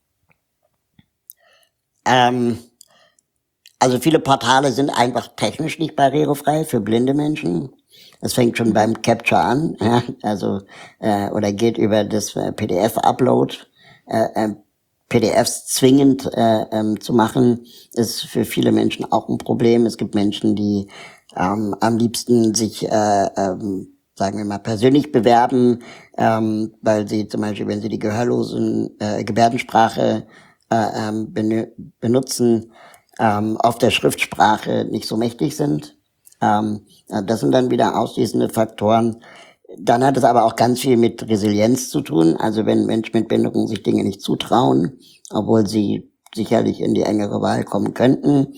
Ähm, also viele Portale sind einfach technisch nicht barrierefrei für blinde Menschen. Das fängt schon beim Capture an, ja, also äh, oder geht über das äh, P D F-Upload. Äh, äh, P D Fs zwingend äh, ähm, zu machen, ist für viele Menschen auch ein Problem. Es gibt Menschen, die ähm, am liebsten sich, äh, ähm, sagen wir mal, persönlich bewerben, ähm, weil sie zum Beispiel, wenn sie die gehörlosen äh, Gebärdensprache äh, ähm, benö- benutzen, ähm, auf der Schriftsprache nicht so mächtig sind. Ähm, das sind dann wieder ausschließende Faktoren. Dann hat es aber auch ganz viel mit Resilienz zu tun. Also wenn Menschen mit Behinderung sich Dinge nicht zutrauen, obwohl sie sicherlich in die engere Wahl kommen könnten.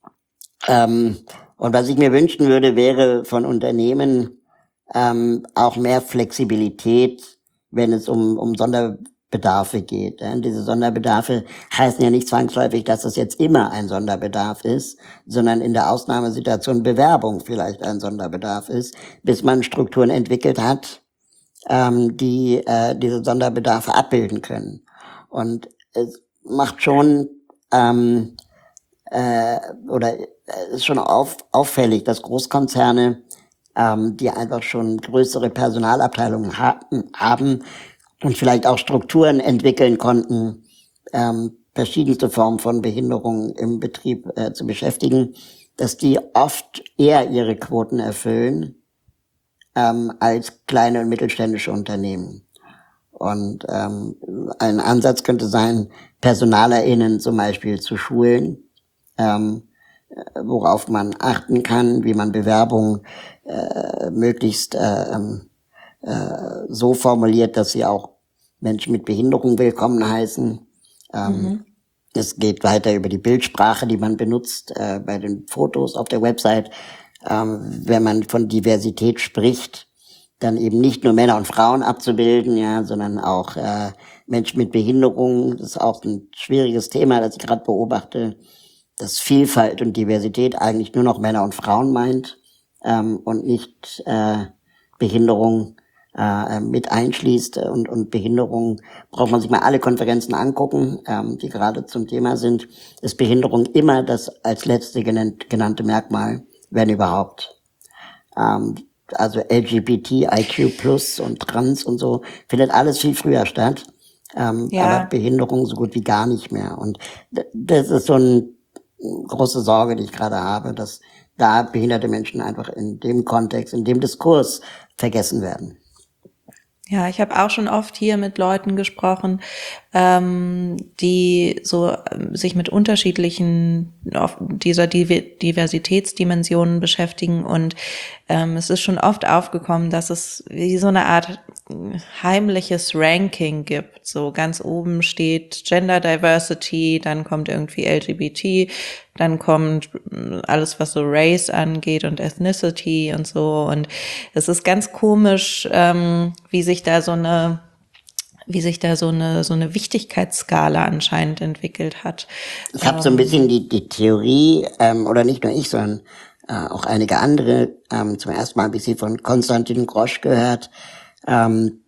Ähm, und was ich mir wünschen würde, wäre von Unternehmen ähm, auch mehr Flexibilität, wenn es um, um Sonderbedarfe geht. Ja, diese Sonderbedarfe heißen ja nicht zwangsläufig, dass es jetzt immer ein Sonderbedarf ist, sondern in der Ausnahmesituation Bewerbung vielleicht ein Sonderbedarf ist, bis man Strukturen entwickelt hat, ähm, die äh, diese Sonderbedarfe abbilden können. Und es macht schon ähm, äh, oder äh, ist schon auf, auffällig, dass Großkonzerne, ähm, die einfach schon größere Personalabteilungen haben, haben und vielleicht auch Strukturen entwickeln konnten, ähm, verschiedenste Formen von Behinderungen im Betrieb äh, zu beschäftigen, dass die oft eher ihre Quoten erfüllen ähm, als kleine und mittelständische Unternehmen. Und ähm, ein Ansatz könnte sein, PersonalerInnen zum Beispiel zu schulen, ähm, worauf man achten kann, wie man Bewerbungen äh, möglichst äh, äh, so formuliert, dass sie auch Menschen mit Behinderung willkommen heißen. Ähm, mhm. Es geht weiter über die Bildsprache, die man benutzt äh, bei den Fotos auf der Website. Ähm, wenn man von Diversität spricht, dann eben nicht nur Männer und Frauen abzubilden, ja, sondern auch äh, Menschen mit Behinderung. Das ist auch ein schwieriges Thema, das ich gerade beobachte, dass Vielfalt und Diversität eigentlich nur noch Männer und Frauen meint ähm, und nicht äh, Behinderung äh, mit einschließt. Und, und Behinderung braucht man sich mal alle Konferenzen angucken, ähm, die gerade zum Thema sind. Ist Behinderung immer das als letzte genannt, genannte Merkmal, wenn überhaupt. Ähm, also L G B T I Q plus und Trans und so findet alles viel früher statt. Ähm, ja. Aber Behinderung so gut wie gar nicht mehr. Und das ist so ein große Sorge, die ich gerade habe, dass da behinderte Menschen einfach in dem Kontext, in dem Diskurs vergessen werden. Ja, ich habe auch schon oft hier mit Leuten gesprochen, ähm, die so ähm, sich mit unterschiedlichen auf dieser Diversitätsdimensionen beschäftigen und ähm, es ist schon oft aufgekommen, dass es wie so eine Art heimliches Ranking gibt. So ganz oben steht Gender Diversity, dann kommt irgendwie L G B T, dann kommt alles, was so Race angeht und Ethnicity und so. Und es ist ganz komisch, ähm, wie sich da so eine, wie sich da so eine so eine Wichtigkeitsskala anscheinend entwickelt hat. Ich habe ähm, so ein bisschen die die Theorie, ähm, oder nicht nur ich, sondern äh, auch einige andere, ähm, zum ersten Mal ein bisschen von Konstantin Grosch gehört, ähm,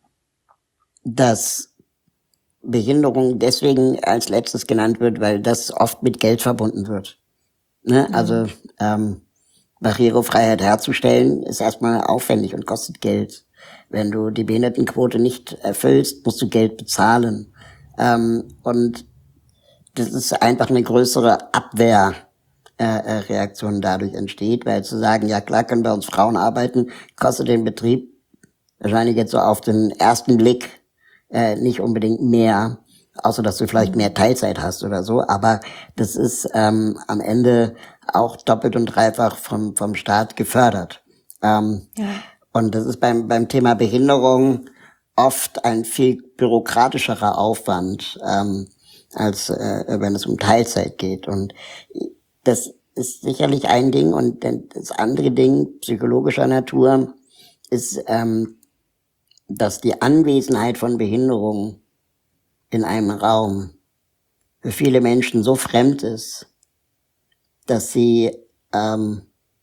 dass Behinderung deswegen als letztes genannt wird, weil das oft mit Geld verbunden wird. Ne? Mhm. Also ähm, Barrierefreiheit herzustellen ist erstmal aufwendig und kostet Geld. Wenn du die Behindertenquote nicht erfüllst, musst du Geld bezahlen. Ähm, und das ist einfach eine größere Abwehrreaktion äh, dadurch entsteht, weil zu sagen, ja klar können bei uns Frauen arbeiten, kostet den Betrieb wahrscheinlich jetzt so auf den ersten Blick äh, nicht unbedingt mehr, außer dass du vielleicht mehr Teilzeit hast oder so, aber das ist ähm, am Ende auch doppelt und dreifach vom vom Staat gefördert. Ähm, ja. Und das ist beim beim Thema Behinderung oft ein viel bürokratischerer Aufwand, ähm, als äh, wenn es um Teilzeit geht. Und das ist sicherlich ein Ding. Und das andere Ding psychologischer Natur ist, ähm, dass die Anwesenheit von Behinderung in einem Raum für viele Menschen so fremd ist, dass sie ähm,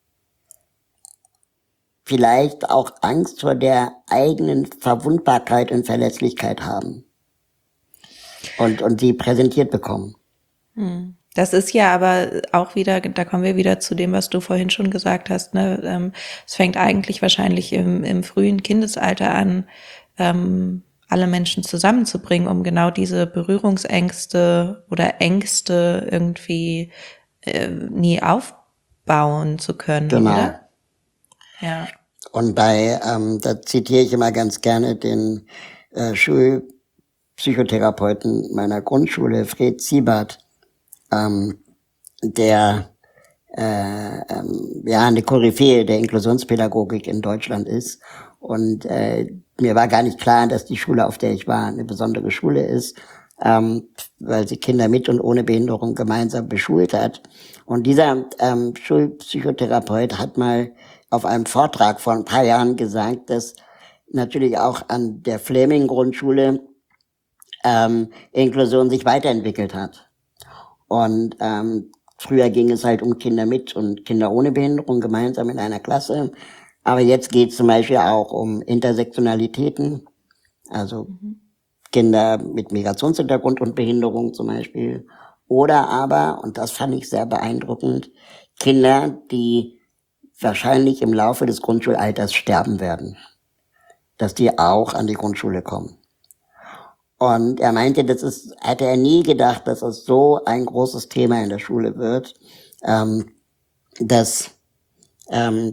vielleicht auch Angst vor der eigenen Verwundbarkeit und Verletzlichkeit haben und und sie präsentiert bekommen. Das ist ja aber auch wieder, da kommen wir wieder zu dem, was du vorhin schon gesagt hast, ne? Ähm, es fängt eigentlich wahrscheinlich im, im frühen Kindesalter an, ähm, alle Menschen zusammenzubringen, um genau diese Berührungsängste oder Ängste irgendwie äh, nie aufbauen zu können, Genau. oder? Ja. Und bei, ähm, da zitiere ich immer ganz gerne den äh, Schulpsychotherapeuten meiner Grundschule, Fred Siebert, ähm, der äh, ähm, ja eine Koryphäe der Inklusionspädagogik in Deutschland ist. Und äh, mir war gar nicht klar, dass die Schule, auf der ich war, eine besondere Schule ist, ähm, weil sie Kinder mit und ohne Behinderung gemeinsam beschult hat. Und dieser ähm, Schulpsychotherapeut hat mal auf einem Vortrag vor ein paar Jahren gesagt, dass natürlich auch an der Fleming-Grundschule ähm, Inklusion sich weiterentwickelt hat. Und ähm, früher ging es halt um Kinder mit und Kinder ohne Behinderung gemeinsam in einer Klasse. Aber jetzt geht es zum Beispiel auch um Intersektionalitäten, also mhm. Kinder mit Migrationshintergrund und Behinderung zum Beispiel. Oder aber, und das fand ich sehr beeindruckend, Kinder, die wahrscheinlich im Laufe des Grundschulalters sterben werden, dass die auch an die Grundschule kommen. Und er meinte, das ist, hätte er nie gedacht, dass es so ein großes Thema in der Schule wird, ähm, dass ähm,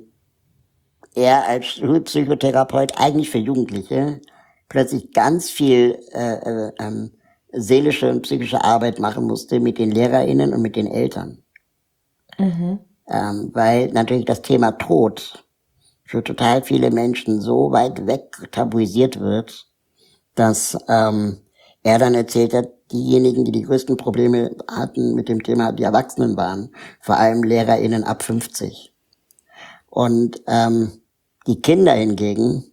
er als Schulpsychotherapeut eigentlich für Jugendliche plötzlich ganz viel äh, äh, ähm, seelische und psychische Arbeit machen musste mit den LehrerInnen und mit den Eltern. Mhm. Ähm, weil natürlich das Thema Tod für total viele Menschen so weit weg tabuisiert wird, dass ähm, er dann erzählt hat, diejenigen, die die größten Probleme hatten mit dem Thema, die Erwachsenen waren, vor allem LehrerInnen ab fünfzig. Und ähm, die Kinder hingegen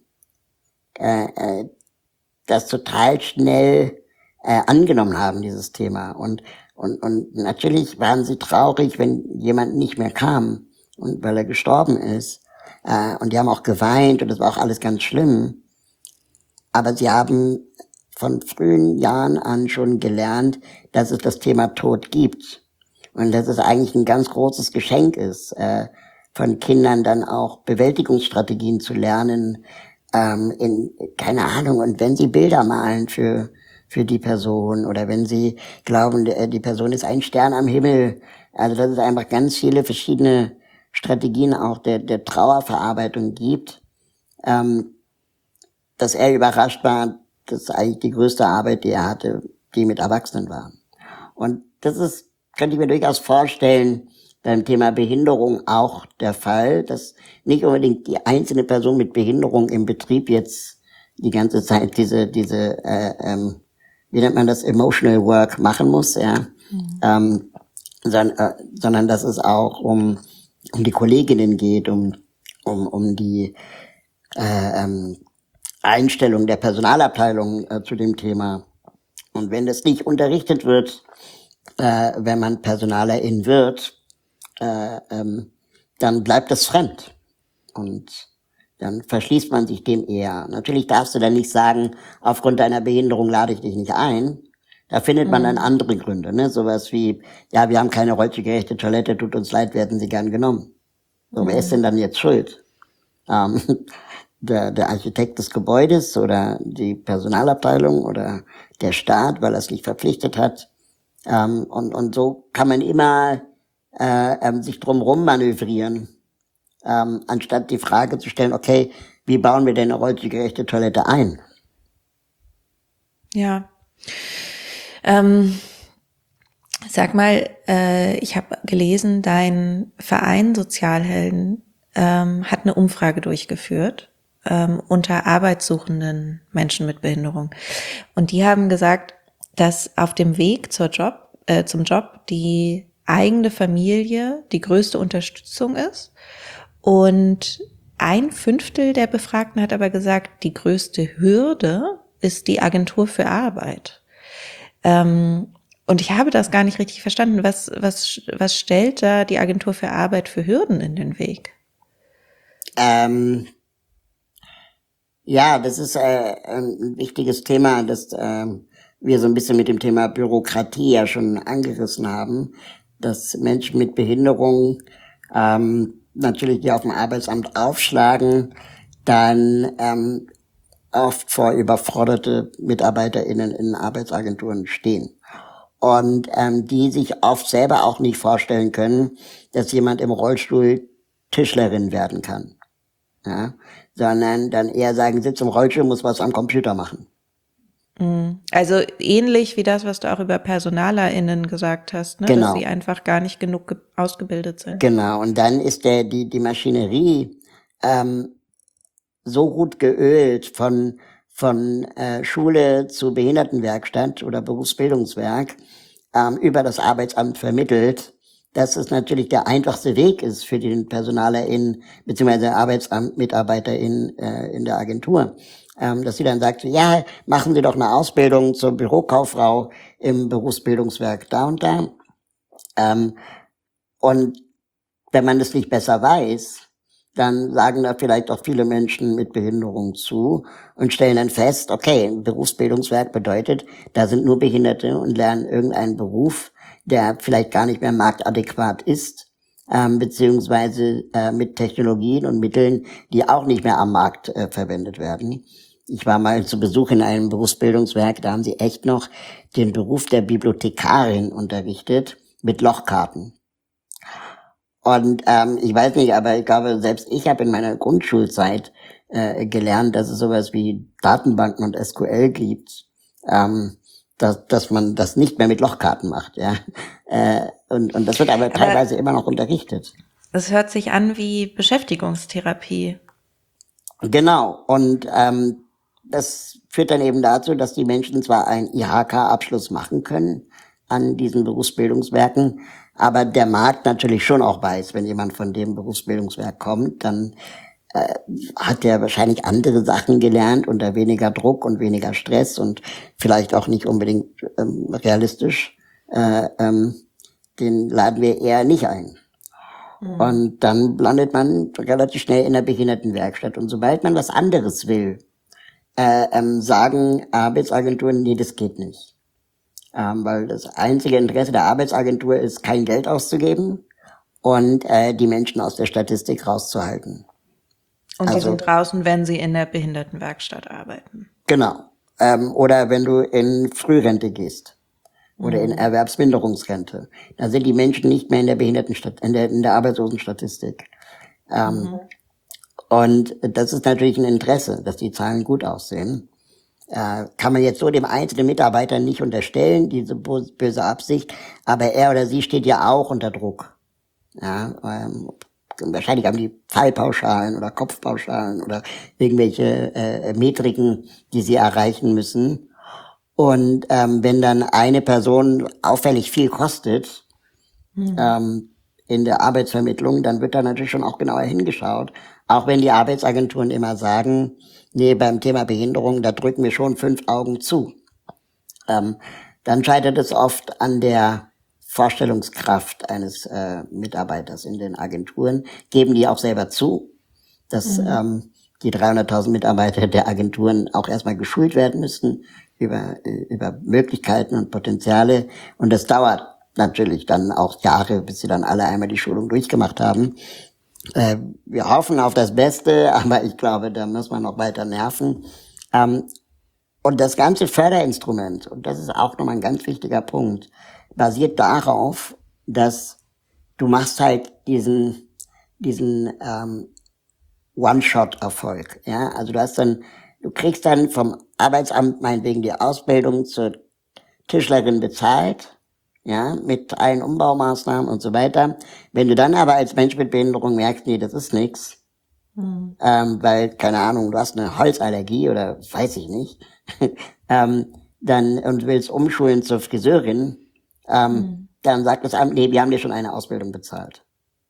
äh, äh, das total schnell äh, angenommen haben, dieses Thema. Und, und, und natürlich waren sie traurig, wenn jemand nicht mehr kam, und weil er gestorben ist. Äh, und die haben auch geweint und das war auch alles ganz schlimm. Aber sie haben von frühen Jahren an schon gelernt, dass es das Thema Tod gibt. Und dass es eigentlich ein ganz großes Geschenk ist, äh, von Kindern dann auch Bewältigungsstrategien zu lernen, ähm, in, keine Ahnung, und wenn sie Bilder malen für, für die Person oder wenn sie glauben, die Person ist ein Stern am Himmel, also dass es einfach ganz viele verschiedene Strategien auch der, der Trauerverarbeitung gibt, ähm, dass er überrascht war, das ist eigentlich die größte Arbeit, die er hatte, die mit Erwachsenen war. Und das ist, könnte ich mir durchaus vorstellen, beim Thema Behinderung auch der Fall, dass nicht unbedingt die einzelne Person mit Behinderung im Betrieb jetzt die ganze Zeit diese, diese, äh, ähm, wie nennt man das, Emotional Work machen muss, ja, mhm. ähm, sondern, äh, sondern dass es auch um, um die Kolleginnen geht, um, um, um die, äh, ähm, Einstellung der Personalabteilung äh, zu dem Thema. Und wenn das nicht unterrichtet wird, äh, wenn man Personalerin wird, äh, ähm, dann bleibt das fremd. Und dann verschließt man sich dem eher. Natürlich darfst du dann nicht sagen, aufgrund deiner Behinderung lade ich dich nicht ein. Da findet man dann andere Gründe, ne? Sowas wie, ja, wir haben keine rollstuhlgerechte Toilette, tut uns leid, wir hätten sie gern genommen. So, wer ist denn dann jetzt schuld? Ähm, der, der Architekt des Gebäudes oder die Personalabteilung oder der Staat, weil er es nicht verpflichtet hat. Ähm, und, und so kann man immer äh, ähm, sich drumherum manövrieren, ähm, anstatt die Frage zu stellen, okay, wie bauen wir denn eine rollstuhlgerechte Toilette ein? Ja. Ähm, sag mal, äh, ich habe gelesen, dein Verein Sozialhelden ähm, hat eine Umfrage durchgeführt ähm, unter arbeitssuchenden Menschen mit Behinderung. Und die haben gesagt, dass auf dem Weg zur Job, äh, zum Job die eigene Familie die größte Unterstützung ist. Und ein Fünftel der Befragten hat aber gesagt, die größte Hürde ist die Agentur für Arbeit. Ähm, Und ich habe das gar nicht richtig verstanden. Was, was, was stellt da die Agentur für Arbeit für Hürden in den Weg? Ähm, ja, das ist äh, ein wichtiges Thema, das äh, wir so ein bisschen mit dem Thema Bürokratie ja schon angerissen haben, dass Menschen mit Behinderung ähm, natürlich, die auf dem Arbeitsamt aufschlagen, dann ähm, oft vor überforderte MitarbeiterInnen in Arbeitsagenturen stehen. Und ähm, die sich oft selber auch nicht vorstellen können, dass jemand im Rollstuhl Tischlerin werden kann. Ja? Sondern dann eher sagen, sitzt im Rollstuhl, muss was am Computer machen. Also ähnlich wie das, was du auch über PersonalerInnen gesagt hast, ne? Genau. Dass sie einfach gar nicht genug ge- ausgebildet sind. Genau, und dann ist der die die Maschinerie ähm, so gut geölt von von äh, Schule zu Behindertenwerkstatt oder Berufsbildungswerk ähm, über das Arbeitsamt vermittelt, dass es natürlich der einfachste Weg ist für den PersonalerInnen bzw. ArbeitsamtmitarbeiterInnen äh, in der Agentur. Ähm, dass sie dann sagt, ja, machen Sie doch eine Ausbildung zur Bürokauffrau im Berufsbildungswerk da und da. Ähm, und wenn man das nicht besser weiß, dann sagen da vielleicht auch viele Menschen mit Behinderung zu und stellen dann fest, okay, ein Berufsbildungswerk bedeutet, da sind nur Behinderte und lernen irgendeinen Beruf, der vielleicht gar nicht mehr marktadäquat ist, ähm, beziehungsweise äh, mit Technologien und Mitteln, die auch nicht mehr am Markt äh, verwendet werden. Ich war mal zu Besuch in einem Berufsbildungswerk, da haben sie echt noch den Beruf der Bibliothekarin unterrichtet mit Lochkarten. Und ähm, ich weiß nicht, aber ich glaube, selbst ich habe in meiner Grundschulzeit äh, gelernt, dass es sowas wie Datenbanken und S Q L gibt, ähm, dass, dass man das nicht mehr mit Lochkarten macht, ja. Äh, und, und das wird aber, aber teilweise immer noch unterrichtet. Es hört sich an wie Beschäftigungstherapie. Genau. Und ähm, das führt dann eben dazu, dass die Menschen zwar einen I H K-Abschluss machen können an diesen Berufsbildungswerken, aber der Markt natürlich schon auch weiß, wenn jemand von dem Berufsbildungswerk kommt, dann äh, hat der wahrscheinlich andere Sachen gelernt unter weniger Druck und weniger Stress und vielleicht auch nicht unbedingt ähm, realistisch. Äh, ähm, den laden wir eher nicht ein. Mhm. Und dann landet man relativ schnell in der Behindertenwerkstatt. Und sobald man was anderes will, äh, ähm, sagen Arbeitsagenturen, nee, das geht nicht. Ähm, weil das einzige Interesse der Arbeitsagentur ist, kein Geld auszugeben und äh, die Menschen aus der Statistik rauszuhalten. Und die also, sind draußen, wenn sie in der Behindertenwerkstatt arbeiten. Genau. Ähm, oder wenn du in Frührente gehst oder mhm. in Erwerbsminderungsrente. Da sind die Menschen nicht mehr in der Behindertenstat in der, in der Arbeitslosenstatistik. Ähm, mhm. Und das ist natürlich ein Interesse, dass die Zahlen gut aussehen. Äh, kann man jetzt so dem einzelnen Mitarbeiter nicht unterstellen, diese böse Absicht, aber er oder sie steht ja auch unter Druck. Ja, ähm, wahrscheinlich haben die Fallpauschalen oder Kopfpauschalen oder irgendwelche äh, Metriken, die sie erreichen müssen. Und ähm, wenn dann eine Person auffällig viel kostet mhm. ähm, in der Arbeitsvermittlung, dann wird da natürlich schon auch genauer hingeschaut. Auch wenn die Arbeitsagenturen immer sagen, nee, beim Thema Behinderung, da drücken wir schon fünf Augen zu. Ähm, dann scheitert es oft an der Vorstellungskraft eines äh, Mitarbeiters in den Agenturen. Geben die auch selber zu, dass mhm. ähm, die dreihunderttausend Mitarbeiter der Agenturen auch erstmal geschult werden müssen über, über Möglichkeiten und Potenziale. Und das dauert natürlich dann auch Jahre, bis sie dann alle einmal die Schulung durchgemacht haben. Äh, wir hoffen auf das Beste, aber ich glaube, da muss man noch weiter nerven. Ähm, und das ganze Förderinstrument, und das ist auch nochmal ein ganz wichtiger Punkt, basiert darauf, dass du machst halt diesen diesen ähm, One-Shot-Erfolg. Ja, also du hast dann, du kriegst dann vom Arbeitsamt meinetwegen die Ausbildung zur Tischlerin bezahlt. Ja, mit allen Umbaumaßnahmen und so weiter. Wenn du dann aber als Mensch mit Behinderung merkst, nee, das ist nix, mhm. ähm, weil, keine Ahnung, du hast eine Holzallergie oder weiß ich nicht, ähm, dann, und willst umschulen zur Friseurin, ähm, mhm. dann sagt das Amt, nee, wir haben dir schon eine Ausbildung bezahlt.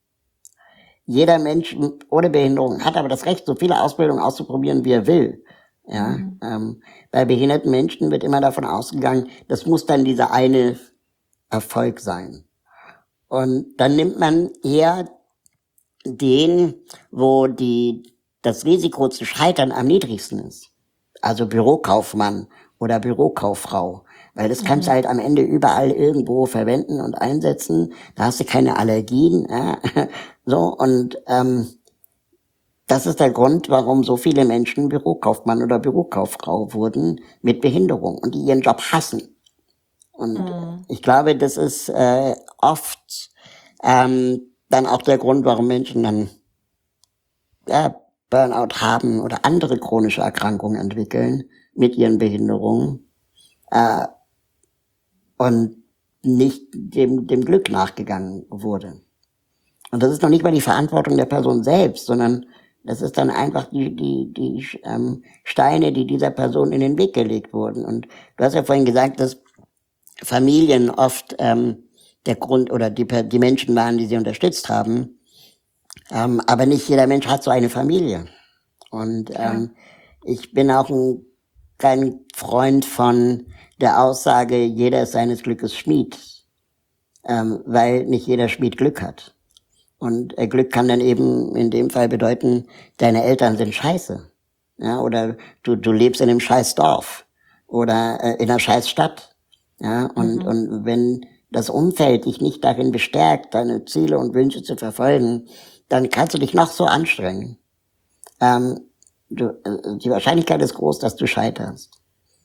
Jeder Mensch ohne Behinderung hat aber das Recht, so viele Ausbildungen auszuprobieren, wie er will. Ja, mhm. ähm, bei behinderten Menschen wird immer davon ausgegangen, das muss dann diese eine Erfolg sein. Und dann nimmt man eher den, wo die, das Risiko zu scheitern am niedrigsten ist. Also Bürokaufmann oder Bürokauffrau. Weil das kannst du halt am Ende überall irgendwo verwenden und einsetzen. Da hast du keine Allergien. Ja? So, und ähm, das ist der Grund, warum so viele Menschen Bürokaufmann oder Bürokauffrau wurden mit Behinderung und die ihren Job hassen. Und mhm. ich glaube, das ist äh, oft ähm, dann auch der Grund, warum Menschen dann ja, Burnout haben oder andere chronische Erkrankungen entwickeln mit ihren Behinderungen äh, und nicht dem, dem Glück nachgegangen wurde. Und das ist noch nicht mal die Verantwortung der Person selbst, sondern das ist dann einfach die, die, die ähm, Steine, die dieser Person in den Weg gelegt wurden. Und du hast ja vorhin gesagt, dass Familien oft ähm, der Grund oder die, die Menschen waren, die sie unterstützt haben. Ähm, aber nicht jeder Mensch hat so eine Familie. Und ähm, ja. ich bin auch ein, kein Freund von der Aussage, jeder ist seines Glückes Schmied. Ähm, weil nicht jeder Schmied Glück hat. Und äh, Glück kann dann eben in dem Fall bedeuten, deine Eltern sind scheiße. Ja, oder du, du lebst in einem scheiß Dorf. Oder äh, in einer scheiß Stadt. Ja, und, mhm. und wenn das Umfeld dich nicht darin bestärkt, deine Ziele und Wünsche zu verfolgen, dann kannst du dich noch so anstrengen. Ähm, du, äh, die Wahrscheinlichkeit ist groß, dass du scheiterst.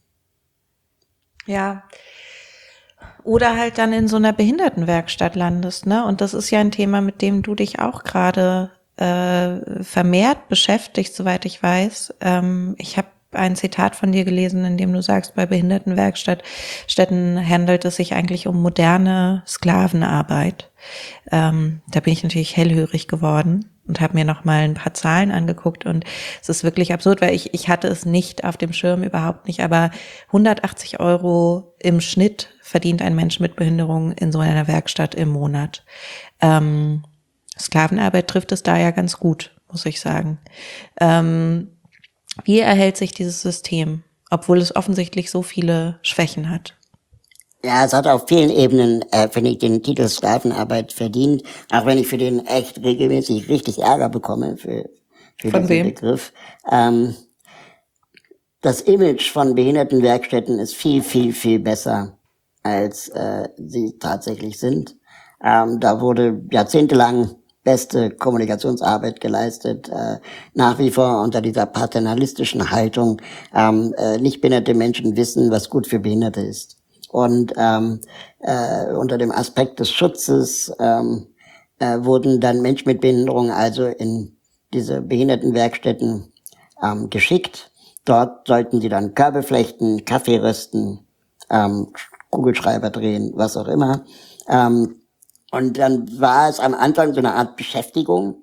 Ja. Oder halt dann in so einer Behindertenwerkstatt landest, ne? Und das ist ja ein Thema, mit dem du dich auch gerade äh, vermehrt beschäftigst, soweit ich weiß. Ähm, ich habe ein Zitat von dir gelesen, in dem du sagst, bei Behindertenwerkstätten handelt es sich eigentlich um moderne Sklavenarbeit. Ähm, da bin ich natürlich hellhörig geworden und habe mir noch mal ein paar Zahlen angeguckt und es ist wirklich absurd, weil ich ich hatte es nicht auf dem Schirm, überhaupt nicht, aber hundertachtzig Euro im Schnitt verdient ein Mensch mit Behinderung in so einer Werkstatt im Monat. Ähm, Sklavenarbeit trifft es da ja ganz gut, muss ich sagen. Ähm, wie erhält sich dieses System, obwohl es offensichtlich so viele Schwächen hat? Ja, es hat auf vielen Ebenen, äh, finde ich, den Titel Sklavenarbeit verdient, auch wenn ich für den echt regelmäßig richtig Ärger bekomme für, für von diesen wem? Begriff. Ähm, das Image von Behindertenwerkstätten ist viel, viel, viel besser, als äh, sie tatsächlich sind. Ähm, da wurde jahrzehntelang beste Kommunikationsarbeit geleistet, äh, nach wie vor unter dieser paternalistischen Haltung, ähm, äh, nicht behinderte Menschen wissen, was gut für Behinderte ist. Und ähm, äh, unter dem Aspekt des Schutzes ähm, äh, wurden dann Menschen mit Behinderung also in diese Behindertenwerkstätten ähm, geschickt. Dort sollten sie dann Körbe flechten, Kaffee rösten, ähm, Kugelschreiber drehen, was auch immer. Ähm, und dann war es am Anfang so eine Art Beschäftigung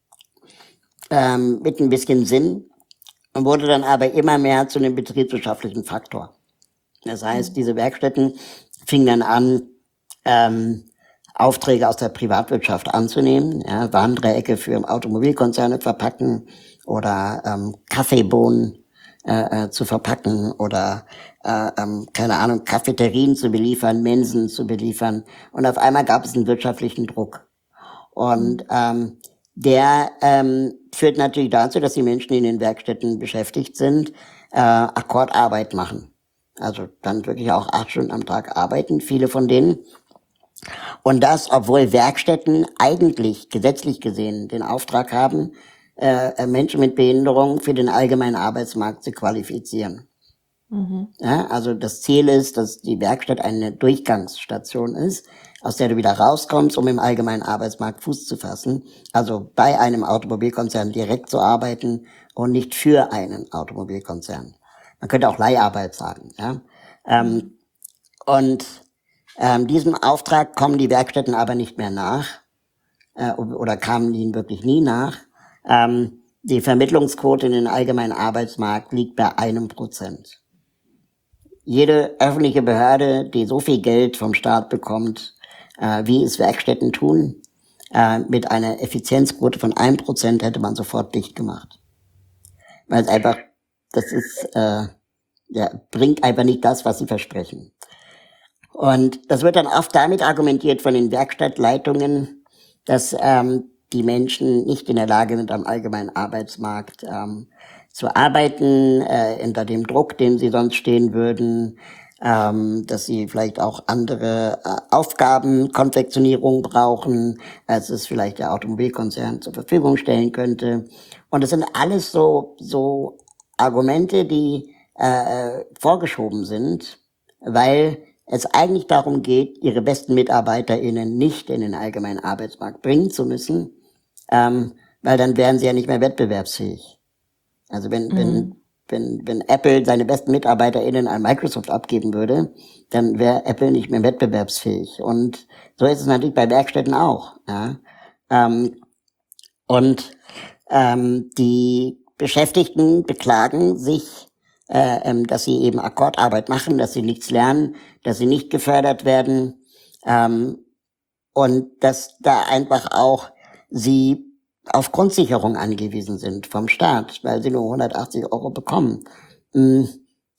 ähm, mit ein bisschen Sinn und wurde dann aber immer mehr zu einem betriebswirtschaftlichen Faktor. Das heißt, diese Werkstätten fingen dann an, ähm, Aufträge aus der Privatwirtschaft anzunehmen, ja, Warndreiecke für Automobilkonzerne verpacken oder ähm, Kaffeebohnen äh, äh, zu verpacken oder äh, ähm, keine Ahnung, Cafeterien zu beliefern, Mensen zu beliefern. Und auf einmal gab es einen wirtschaftlichen Druck. Und ähm, der ähm, führt natürlich dazu, dass die Menschen, die in den Werkstätten beschäftigt sind, äh, Akkordarbeit machen. Also dann wirklich auch acht Stunden am Tag arbeiten, viele von denen. Und das, obwohl Werkstätten eigentlich gesetzlich gesehen den Auftrag haben, äh, Menschen mit Behinderung für den allgemeinen Arbeitsmarkt zu qualifizieren. Mhm. Ja, also das Ziel ist, dass die Werkstatt eine Durchgangsstation ist, aus der du wieder rauskommst, um im allgemeinen Arbeitsmarkt Fuß zu fassen. Also bei einem Automobilkonzern direkt zu arbeiten und nicht für einen Automobilkonzern. Man könnte auch Leiharbeit sagen. Ja? Ähm, und ähm, diesem Auftrag kommen die Werkstätten aber nicht mehr nach äh, oder kamen ihnen wirklich nie nach. Ähm, die Vermittlungsquote in den allgemeinen Arbeitsmarkt liegt bei einem Prozent. Jede öffentliche Behörde, die so viel Geld vom Staat bekommt, äh, wie es Werkstätten tun, äh, mit einer Effizienzquote von einem Prozent hätte man sofort dicht gemacht. Weil es einfach, das ist, äh, ja, bringt einfach nicht das, was sie versprechen. Und das wird dann oft damit argumentiert von den Werkstattleitungen, dass ähm, die Menschen nicht in der Lage sind, am allgemeinen Arbeitsmarkt ähm, zu arbeiten, äh, unter dem Druck, dem sie sonst stehen würden, ähm, dass sie vielleicht auch andere äh, Aufgaben, Konfektionierung brauchen, als es vielleicht der Automobilkonzern zur Verfügung stellen könnte. Und das sind alles so so Argumente, die äh, vorgeschoben sind, weil es eigentlich darum geht, ihre besten MitarbeiterInnen nicht in den allgemeinen Arbeitsmarkt bringen zu müssen, ähm, weil dann wären sie ja nicht mehr wettbewerbsfähig. Also wenn, mhm. wenn, wenn, wenn Apple seine besten MitarbeiterInnen an Microsoft abgeben würde, dann wäre Apple nicht mehr wettbewerbsfähig. Und so ist es natürlich bei Werkstätten auch. Ja. Ähm, und ähm, die Beschäftigten beklagen sich, äh, ähm, dass sie eben Akkordarbeit machen, dass sie nichts lernen, dass sie nicht gefördert werden, ähm, und dass da einfach auch sie auf Grundsicherung angewiesen sind vom Staat, weil sie nur hundertachtzig Euro bekommen. Und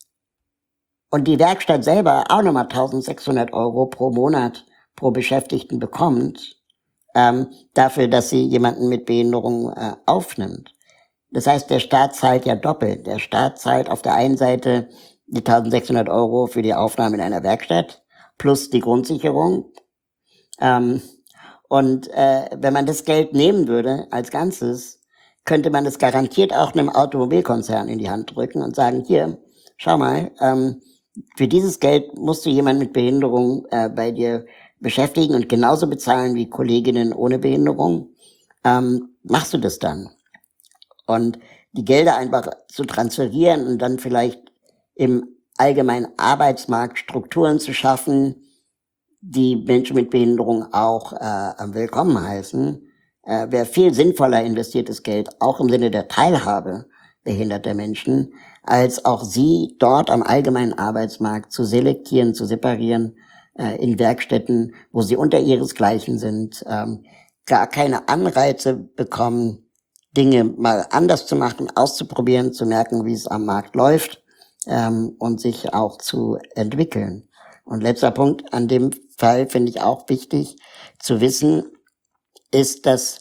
die Werkstatt selber auch nochmal eintausendsechshundert Euro pro Monat pro Beschäftigten bekommt, ähm, dafür, dass sie jemanden mit Behinderung äh, aufnimmt. Das heißt, der Staat zahlt ja doppelt. Der Staat zahlt auf der einen Seite die eintausendsechshundert Euro für die Aufnahme in einer Werkstatt plus die Grundsicherung. Ähm, Und äh, wenn man das Geld nehmen würde als Ganzes, könnte man das garantiert auch einem Automobilkonzern in die Hand drücken und sagen, hier, schau mal, ähm, für dieses Geld musst du jemanden mit Behinderung äh, bei dir beschäftigen und genauso bezahlen wie Kolleginnen ohne Behinderung. Ähm, machst du das dann? Und die Gelder einfach zu transferieren und dann vielleicht im allgemeinen Arbeitsmarkt Strukturen zu schaffen, die Menschen mit Behinderung auch äh, willkommen heißen, äh, wäre viel sinnvoller investiertes Geld, auch im Sinne der Teilhabe behinderter Menschen, als auch sie dort am allgemeinen Arbeitsmarkt zu selektieren, zu separieren, äh, in Werkstätten, wo sie unter ihresgleichen sind, ähm, gar keine Anreize bekommen, Dinge mal anders zu machen, auszuprobieren, zu merken, wie es am Markt läuft, ähm, und sich auch zu entwickeln. Und letzter Punkt an dem Fall finde ich auch wichtig zu wissen, ist, dass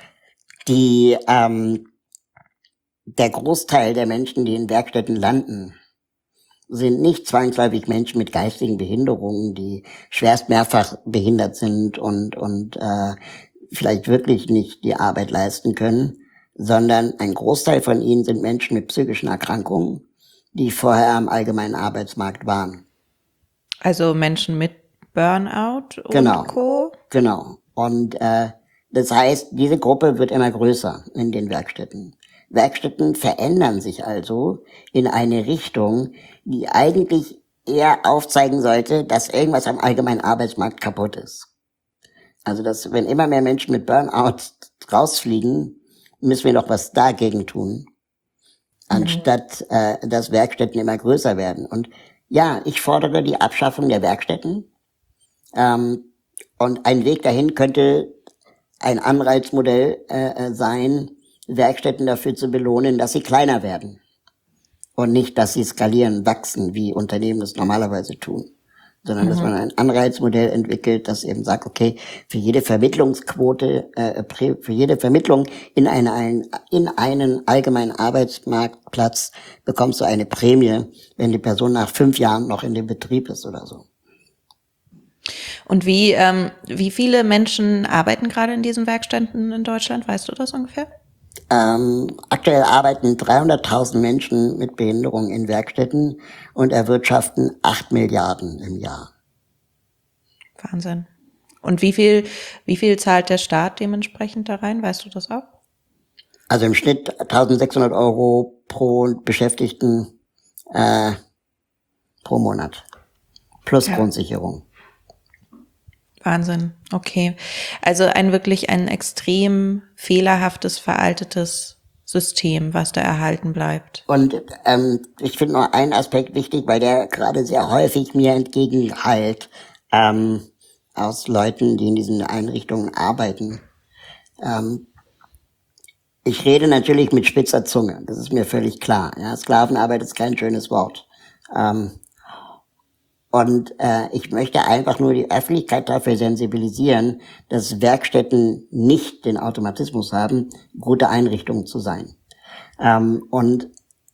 die ähm, der Großteil der Menschen, die in Werkstätten landen, sind nicht zwangsläufig Menschen mit geistigen Behinderungen, die schwerst mehrfach behindert sind und und äh, vielleicht wirklich nicht die Arbeit leisten können, sondern ein Großteil von ihnen sind Menschen mit psychischen Erkrankungen, die vorher am allgemeinen Arbeitsmarkt waren. Also Menschen mit Burnout und genau, Co. Genau. Und äh, das heißt, diese Gruppe wird immer größer in den Werkstätten. Werkstätten verändern sich also in eine Richtung, die eigentlich eher aufzeigen sollte, dass irgendwas am allgemeinen Arbeitsmarkt kaputt ist. Also dass, wenn immer mehr Menschen mit Burnout rausfliegen, müssen wir doch was dagegen tun, anstatt äh, dass Werkstätten immer größer werden. Und ja, ich fordere die Abschaffung der Werkstätten. Ähm, und ein Weg dahin könnte ein Anreizmodell äh, sein, Werkstätten dafür zu belohnen, dass sie kleiner werden. Und nicht, dass sie skalieren, wachsen, wie Unternehmen das normalerweise tun. Sondern mhm. dass man ein Anreizmodell entwickelt, das eben sagt, okay, für jede Vermittlungsquote, äh, für jede Vermittlung in einen, in einen allgemeinen Arbeitsmarktplatz bekommst du eine Prämie, wenn die Person nach fünf Jahren noch in dem Betrieb ist oder so. Und wie, ähm, wie viele Menschen arbeiten gerade in diesen Werkstätten in Deutschland? Weißt du das ungefähr? Ähm, aktuell arbeiten dreihunderttausend Menschen mit Behinderung in Werkstätten und erwirtschaften acht Milliarden im Jahr. Wahnsinn. Und wie viel, wie viel zahlt der Staat dementsprechend da rein? Weißt du das auch? Also im Schnitt eintausendsechshundert Euro pro Beschäftigten äh, pro Monat. Plus ja. Grundsicherung. Wahnsinn, okay. Also ein wirklich ein extrem fehlerhaftes, veraltetes System, was da erhalten bleibt. Und ähm, ich finde nur einen Aspekt wichtig, weil der gerade sehr häufig mir entgegenhallt, ähm, aus Leuten, die in diesen Einrichtungen arbeiten. Ähm, ich rede natürlich mit spitzer Zunge, das ist mir völlig klar. Ja, Sklavenarbeit ist kein schönes Wort. Ähm, Und äh, ich möchte einfach nur die Öffentlichkeit dafür sensibilisieren, dass Werkstätten nicht den Automatismus haben, gute Einrichtungen zu sein. Ähm, und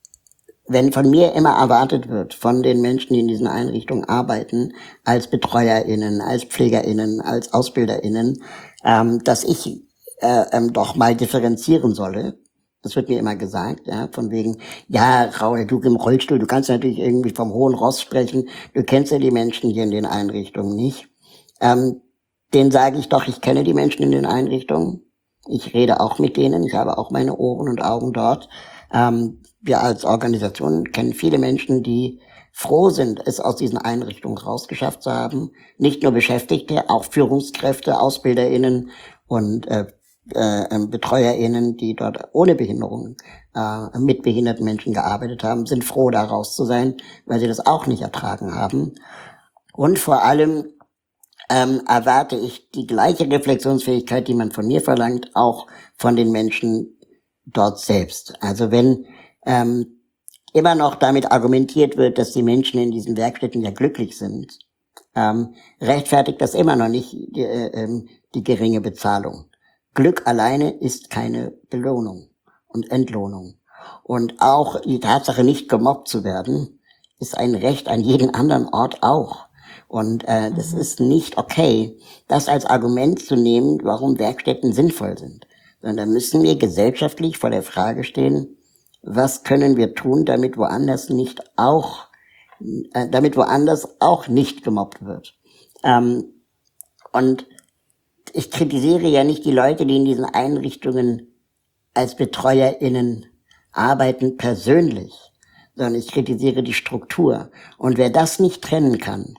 wenn von mir immer erwartet wird, von den Menschen, die in diesen Einrichtungen arbeiten, als BetreuerInnen, als PflegerInnen, als AusbilderInnen, ähm, dass ich äh, ähm, doch mal differenzieren solle. Das wird mir immer gesagt, ja, von wegen, ja, Raul, du im Rollstuhl, du kannst natürlich irgendwie vom hohen Ross sprechen, du kennst ja die Menschen hier in den Einrichtungen nicht. Ähm, denen sage ich doch, ich kenne die Menschen in den Einrichtungen. Ich rede auch mit denen, ich habe auch meine Ohren und Augen dort. Ähm, wir als Organisation kennen viele Menschen, die froh sind, es aus diesen Einrichtungen rausgeschafft zu haben. Nicht nur Beschäftigte, auch Führungskräfte, AusbilderInnen und äh, äh, BetreuerInnen, die dort ohne Behinderung äh, mit behinderten Menschen gearbeitet haben, sind froh, da raus zu sein, weil sie das auch nicht ertragen haben. Und vor allem ähm, erwarte ich die gleiche Reflexionsfähigkeit, die man von mir verlangt, auch von den Menschen dort selbst. Also wenn ähm, immer noch damit argumentiert wird, dass die Menschen in diesen Werkstätten ja glücklich sind, ähm, rechtfertigt das immer noch nicht die, äh, die geringe Bezahlung. Glück alleine ist keine Belohnung und Entlohnung. Und auch die Tatsache, nicht gemobbt zu werden, ist ein Recht an jeden anderen Ort auch. Und äh, mhm. das ist nicht okay, das als Argument zu nehmen, warum Werkstätten sinnvoll sind. Sondern da müssen wir gesellschaftlich vor der Frage stehen, was können wir tun, damit woanders nicht auch, äh, damit woanders auch nicht gemobbt wird. Ähm, und ich kritisiere ja nicht die Leute, die in diesen Einrichtungen als BetreuerInnen arbeiten, persönlich, sondern ich kritisiere die Struktur. Und wer das nicht trennen kann,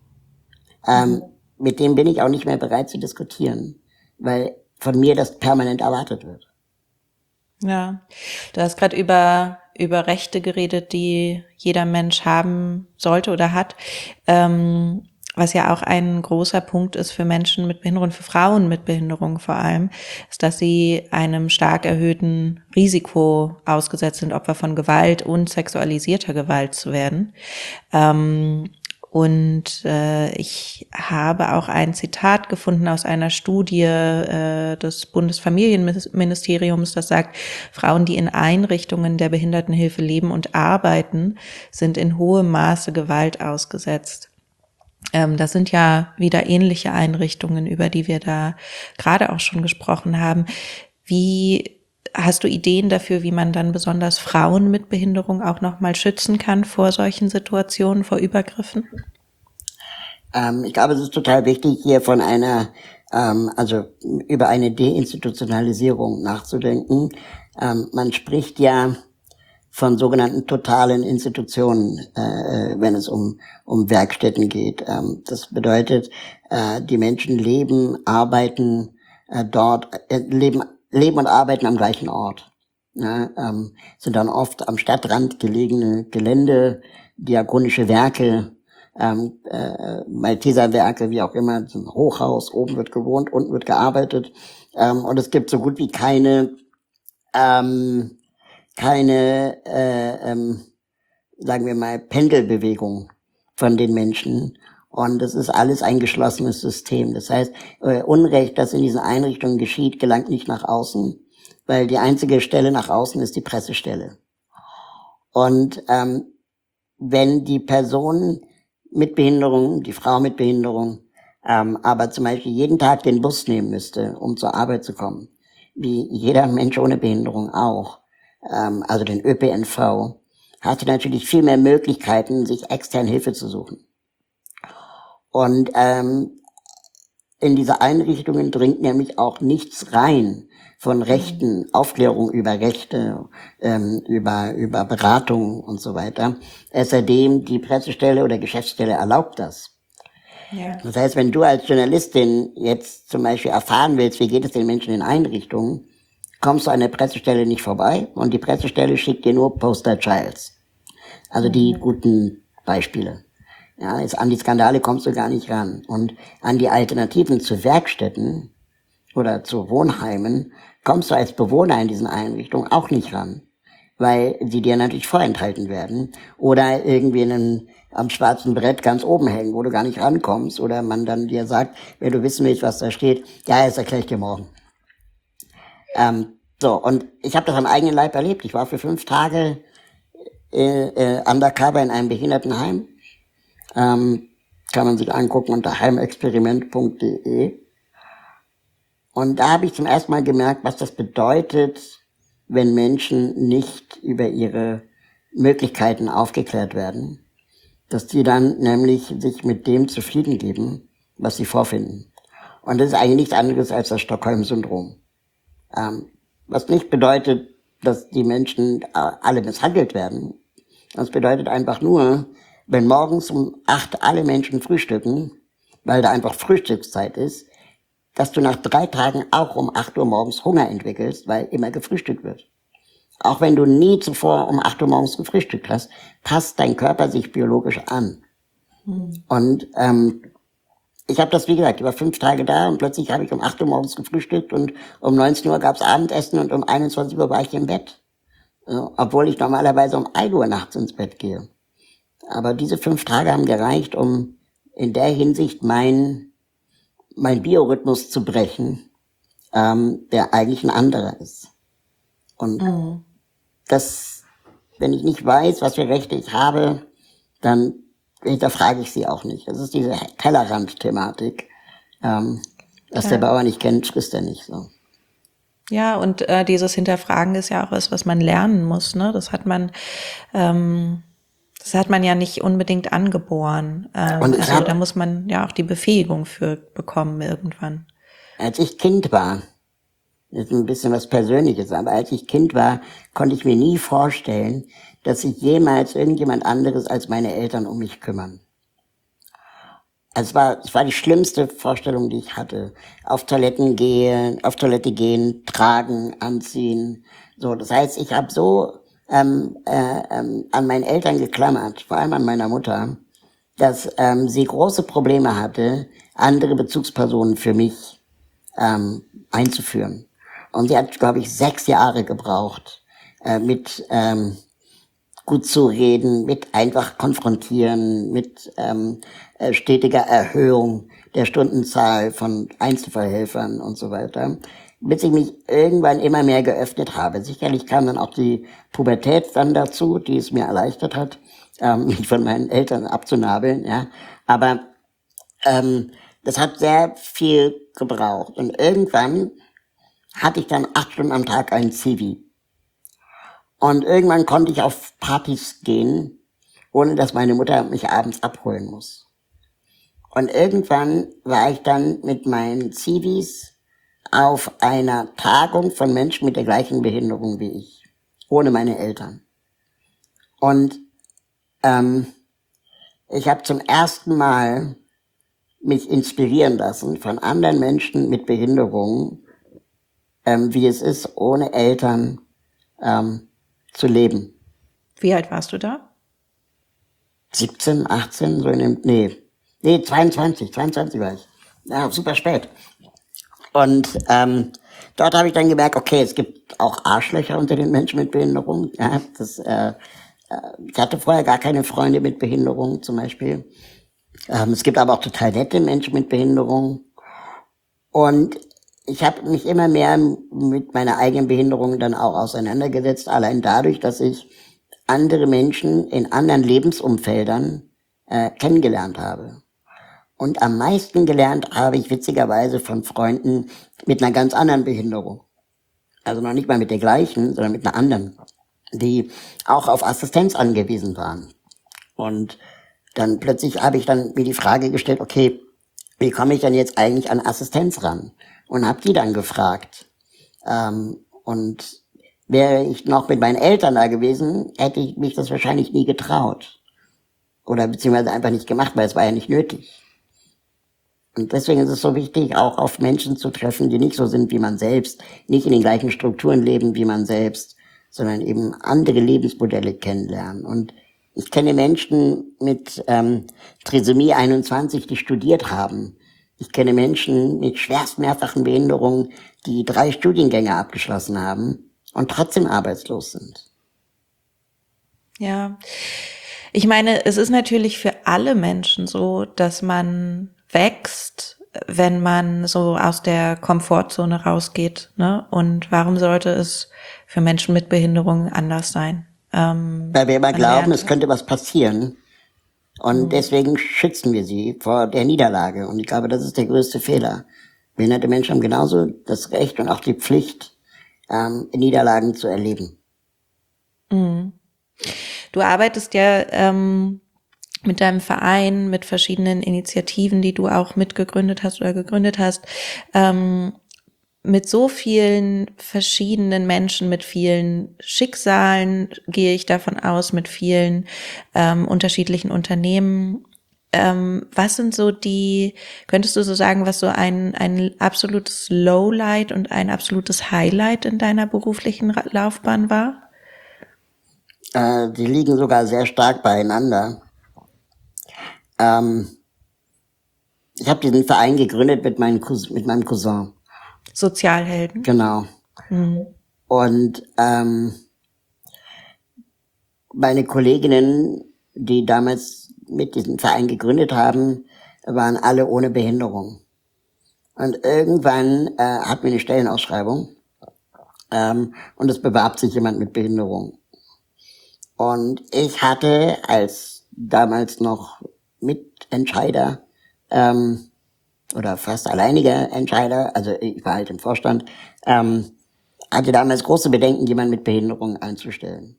ähm, mit dem bin ich auch nicht mehr bereit zu diskutieren, weil von mir das permanent erwartet wird. Ja, du hast gerade über über Rechte geredet, die jeder Mensch haben sollte oder hat. Ähm, was ja auch ein großer Punkt ist für Menschen mit Behinderung, für Frauen mit Behinderung vor allem, ist, dass sie einem stark erhöhten Risiko ausgesetzt sind, Opfer von Gewalt und sexualisierter Gewalt zu werden. Ähm, und äh, ich habe auch ein Zitat gefunden aus einer Studie äh, des Bundesfamilienministeriums, das sagt, Frauen, die in Einrichtungen der Behindertenhilfe leben und arbeiten, sind in hohem Maße Gewalt ausgesetzt. Ähm, das sind ja wieder ähnliche Einrichtungen, über die wir da gerade auch schon gesprochen haben. Wie hast du Ideen dafür, wie man dann besonders Frauen mit Behinderung auch nochmal schützen kann vor solchen Situationen, vor Übergriffen? Ähm, ich glaube, es ist total wichtig, hier von einer, ähm, also über eine Deinstitutionalisierung nachzudenken. Ähm, man spricht ja von sogenannten totalen Institutionen, äh, wenn es um um Werkstätten geht. Ähm, das bedeutet, äh, die Menschen leben, arbeiten äh, dort, äh, leben leben und arbeiten am gleichen Ort. Ja, ähm, sind dann oft am Stadtrand gelegene Gelände, diakonische Werke, ähm, äh, Malteserwerke, wie auch immer, ein Hochhaus, oben wird gewohnt, unten wird gearbeitet. Ähm, und es gibt so gut wie keine ähm, keine, äh, ähm, sagen wir mal, Pendelbewegung von den Menschen. Und das ist alles ein geschlossenes System. Das heißt, äh, Unrecht, das in diesen Einrichtungen geschieht, gelangt nicht nach außen, weil die einzige Stelle nach außen ist die Pressestelle. Und ähm, wenn die Person mit Behinderung, die Frau mit Behinderung, ähm, aber zum Beispiel jeden Tag den Bus nehmen müsste, um zur Arbeit zu kommen, wie jeder Mensch ohne Behinderung auch, also den Ö P N V, hatte natürlich viel mehr Möglichkeiten, sich extern Hilfe zu suchen. Und ähm, in diese Einrichtungen dringt nämlich auch nichts rein von Rechten, Aufklärung über Rechte, ähm, über über Beratung und so weiter. Es sei denn, die Pressestelle oder Geschäftsstelle erlaubt das. Ja. Das heißt, wenn du als Journalistin jetzt zum Beispiel erfahren willst, wie geht es den Menschen in Einrichtungen, kommst du an der Pressestelle nicht vorbei und die Pressestelle schickt dir nur Poster Childs. Also die mhm. guten Beispiele. Ja, jetzt an die Skandale kommst du gar nicht ran. Und an die Alternativen zu Werkstätten oder zu Wohnheimen kommst du als Bewohner in diesen Einrichtungen auch nicht ran. weil sie dir natürlich vorenthalten werden oder irgendwie in einem, am schwarzen Brett ganz oben hängen, wo du gar nicht rankommst oder man dann dir sagt, wenn du wissen willst, was da steht, ja, das erkläre ich dir morgen. Ähm, so, und ich habe das am eigenen Leib erlebt. Ich war für fünf Tage äh, äh, undercover in einem Behindertenheim. Ähm, kann man sich angucken unter heimexperiment punkt de. Und da habe ich zum ersten Mal gemerkt, was das bedeutet, wenn Menschen nicht über ihre Möglichkeiten aufgeklärt werden, dass die dann nämlich sich mit dem zufrieden geben, was sie vorfinden. Und das ist eigentlich nichts anderes als das Stockholm-Syndrom. Ähm, was nicht bedeutet, dass die Menschen alle misshandelt werden. Das bedeutet einfach nur, wenn morgens um acht alle Menschen frühstücken, weil da einfach Frühstückszeit ist, dass du nach drei Tagen auch um acht Uhr morgens Hunger entwickelst, weil immer gefrühstückt wird. Auch wenn du nie zuvor um acht Uhr morgens gefrühstückt hast, passt dein Körper sich biologisch an. Mhm. Und ähm, ich habe das, wie gesagt, über fünf Tage da und plötzlich habe ich um acht Uhr morgens gefrühstückt und um neunzehn Uhr gab's Abendessen und um einundzwanzig Uhr war ich im Bett. Ja, obwohl ich normalerweise um ein Uhr nachts ins Bett gehe. Aber diese fünf Tage haben gereicht, um in der Hinsicht mein mein Biorhythmus zu brechen, ähm, der eigentlich ein anderer ist. Und mhm. das, wenn ich nicht weiß, was für Rechte ich habe, dann hinterfrage ich sie auch nicht. Das ist diese Tellerrand-Thematik. Ähm, was ja. der Bauer nicht kennt, frisst er nicht so. Ja, und äh, dieses Hinterfragen ist ja auch was, was man lernen muss, ne? Das hat man, ähm, das hat man ja nicht unbedingt angeboren. Ähm, und also hab, da muss man ja auch die Befähigung für bekommen irgendwann. Als ich Kind war, das ist ein bisschen was Persönliches, aber als ich Kind war, konnte ich mir nie vorstellen, dass sich jemals irgendjemand anderes als meine Eltern um mich kümmern. Also es war, es war die schlimmste Vorstellung, die ich hatte. Auf Toiletten gehen, auf Toilette gehen, tragen, anziehen. So, das heißt, ich habe so ähm, äh, ähm, an meinen Eltern geklammert, vor allem an meiner Mutter, dass ähm, sie große Probleme hatte, andere Bezugspersonen für mich ähm, einzuführen. Und sie hat, glaube ich, sechs Jahre gebraucht, äh, mit ähm, gut zu reden, mit einfach konfrontieren, mit ähm, äh, stetiger Erhöhung der Stundenzahl von Einzelfallhelfern und so weiter, bis ich mich irgendwann immer mehr geöffnet habe. Sicherlich kam dann auch die Pubertät dann dazu, die es mir erleichtert hat, ähm, mich von meinen Eltern abzunabeln, ja. Aber ähm, das hat sehr viel gebraucht. Und irgendwann hatte ich dann acht Stunden am Tag einen Zivi. Und irgendwann konnte ich auf Partys gehen, ohne dass meine Mutter mich abends abholen muss. Und irgendwann war ich dann mit meinen Zivis auf einer Tagung von Menschen mit der gleichen Behinderung wie ich, ohne meine Eltern. Und ähm, ich habe zum ersten Mal mich inspirieren lassen von anderen Menschen mit Behinderungen, ähm, wie es ist, ohne Eltern ähm, zu leben. Wie alt warst du da? siebzehn, achtzehn, so in dem, nee, nee, zweiundzwanzig, zweiundzwanzig war ich. Ja, super spät. Und ähm, dort habe ich dann gemerkt, okay, es gibt auch Arschlöcher unter den Menschen mit Behinderung. Ja, das, äh, ich hatte vorher gar keine Freunde mit Behinderung zum Beispiel. Ähm, es gibt aber auch total nette Menschen mit Behinderung. Und ich habe mich immer mehr mit meiner eigenen Behinderung dann auch auseinandergesetzt, allein dadurch, dass ich andere Menschen in anderen Lebensumfeldern äh, kennengelernt habe. Und am meisten gelernt habe ich witzigerweise von Freunden mit einer ganz anderen Behinderung. Also noch nicht mal mit der gleichen, sondern mit einer anderen, die auch auf Assistenz angewiesen waren. Und dann plötzlich habe ich dann mir die Frage gestellt, okay, wie komme ich denn jetzt eigentlich an Assistenz ran? Und habe die dann gefragt. Ähm, und wäre ich noch mit meinen Eltern da gewesen, hätte ich mich das wahrscheinlich nie getraut. Oder beziehungsweise einfach nicht gemacht, weil es war ja nicht nötig. Und deswegen ist es so wichtig, auch auf Menschen zu treffen, die nicht so sind wie man selbst, nicht in den gleichen Strukturen leben wie man selbst, sondern eben andere Lebensmodelle kennenlernen. Und ich kenne Menschen mit ähm, Trisomie einundzwanzig, die studiert haben. Ich kenne Menschen mit schwerst mehrfachen Behinderungen, die drei Studiengänge abgeschlossen haben und trotzdem arbeitslos sind. Ja. Ich meine, es ist natürlich für alle Menschen so, dass man wächst, wenn man so aus der Komfortzone rausgeht, ne? Und warum sollte es für Menschen mit Behinderungen anders sein? Ähm, Weil wir immer glauben, lernt- es könnte was passieren. Und mhm. deswegen schützen wir sie vor der Niederlage. Und ich glaube, das ist der größte Fehler. Behinderte Menschen haben genauso das Recht und auch die Pflicht, ähm, Niederlagen zu erleben. Mhm. Du arbeitest ja ähm, mit deinem Verein, mit verschiedenen Initiativen, die du auch mitgegründet hast oder gegründet hast, ähm, mit so vielen verschiedenen Menschen, mit vielen Schicksalen, gehe ich davon aus, mit vielen ähm, unterschiedlichen Unternehmen. Ähm, was sind so die, könntest du so sagen, was so ein, ein absolutes Lowlight und ein absolutes Highlight in deiner beruflichen Ra- Laufbahn war? Äh, die liegen sogar sehr stark beieinander. Ähm, ich habe diesen Verein gegründet mit, meinem Cousin, mit meinem Cousin. Sozialhelden. Genau. Mhm. Und ähm, meine Kolleginnen, die damals mit diesem Verein gegründet haben, waren alle ohne Behinderung. Und irgendwann äh, hatten wir eine Stellenausschreibung ähm, und es bewarb sich jemand mit Behinderung. Und ich hatte als damals noch Mitentscheider ähm, oder fast alleiniger Entscheider, also ich war halt im Vorstand, ähm, hatte damals große Bedenken, jemanden mit Behinderung einzustellen.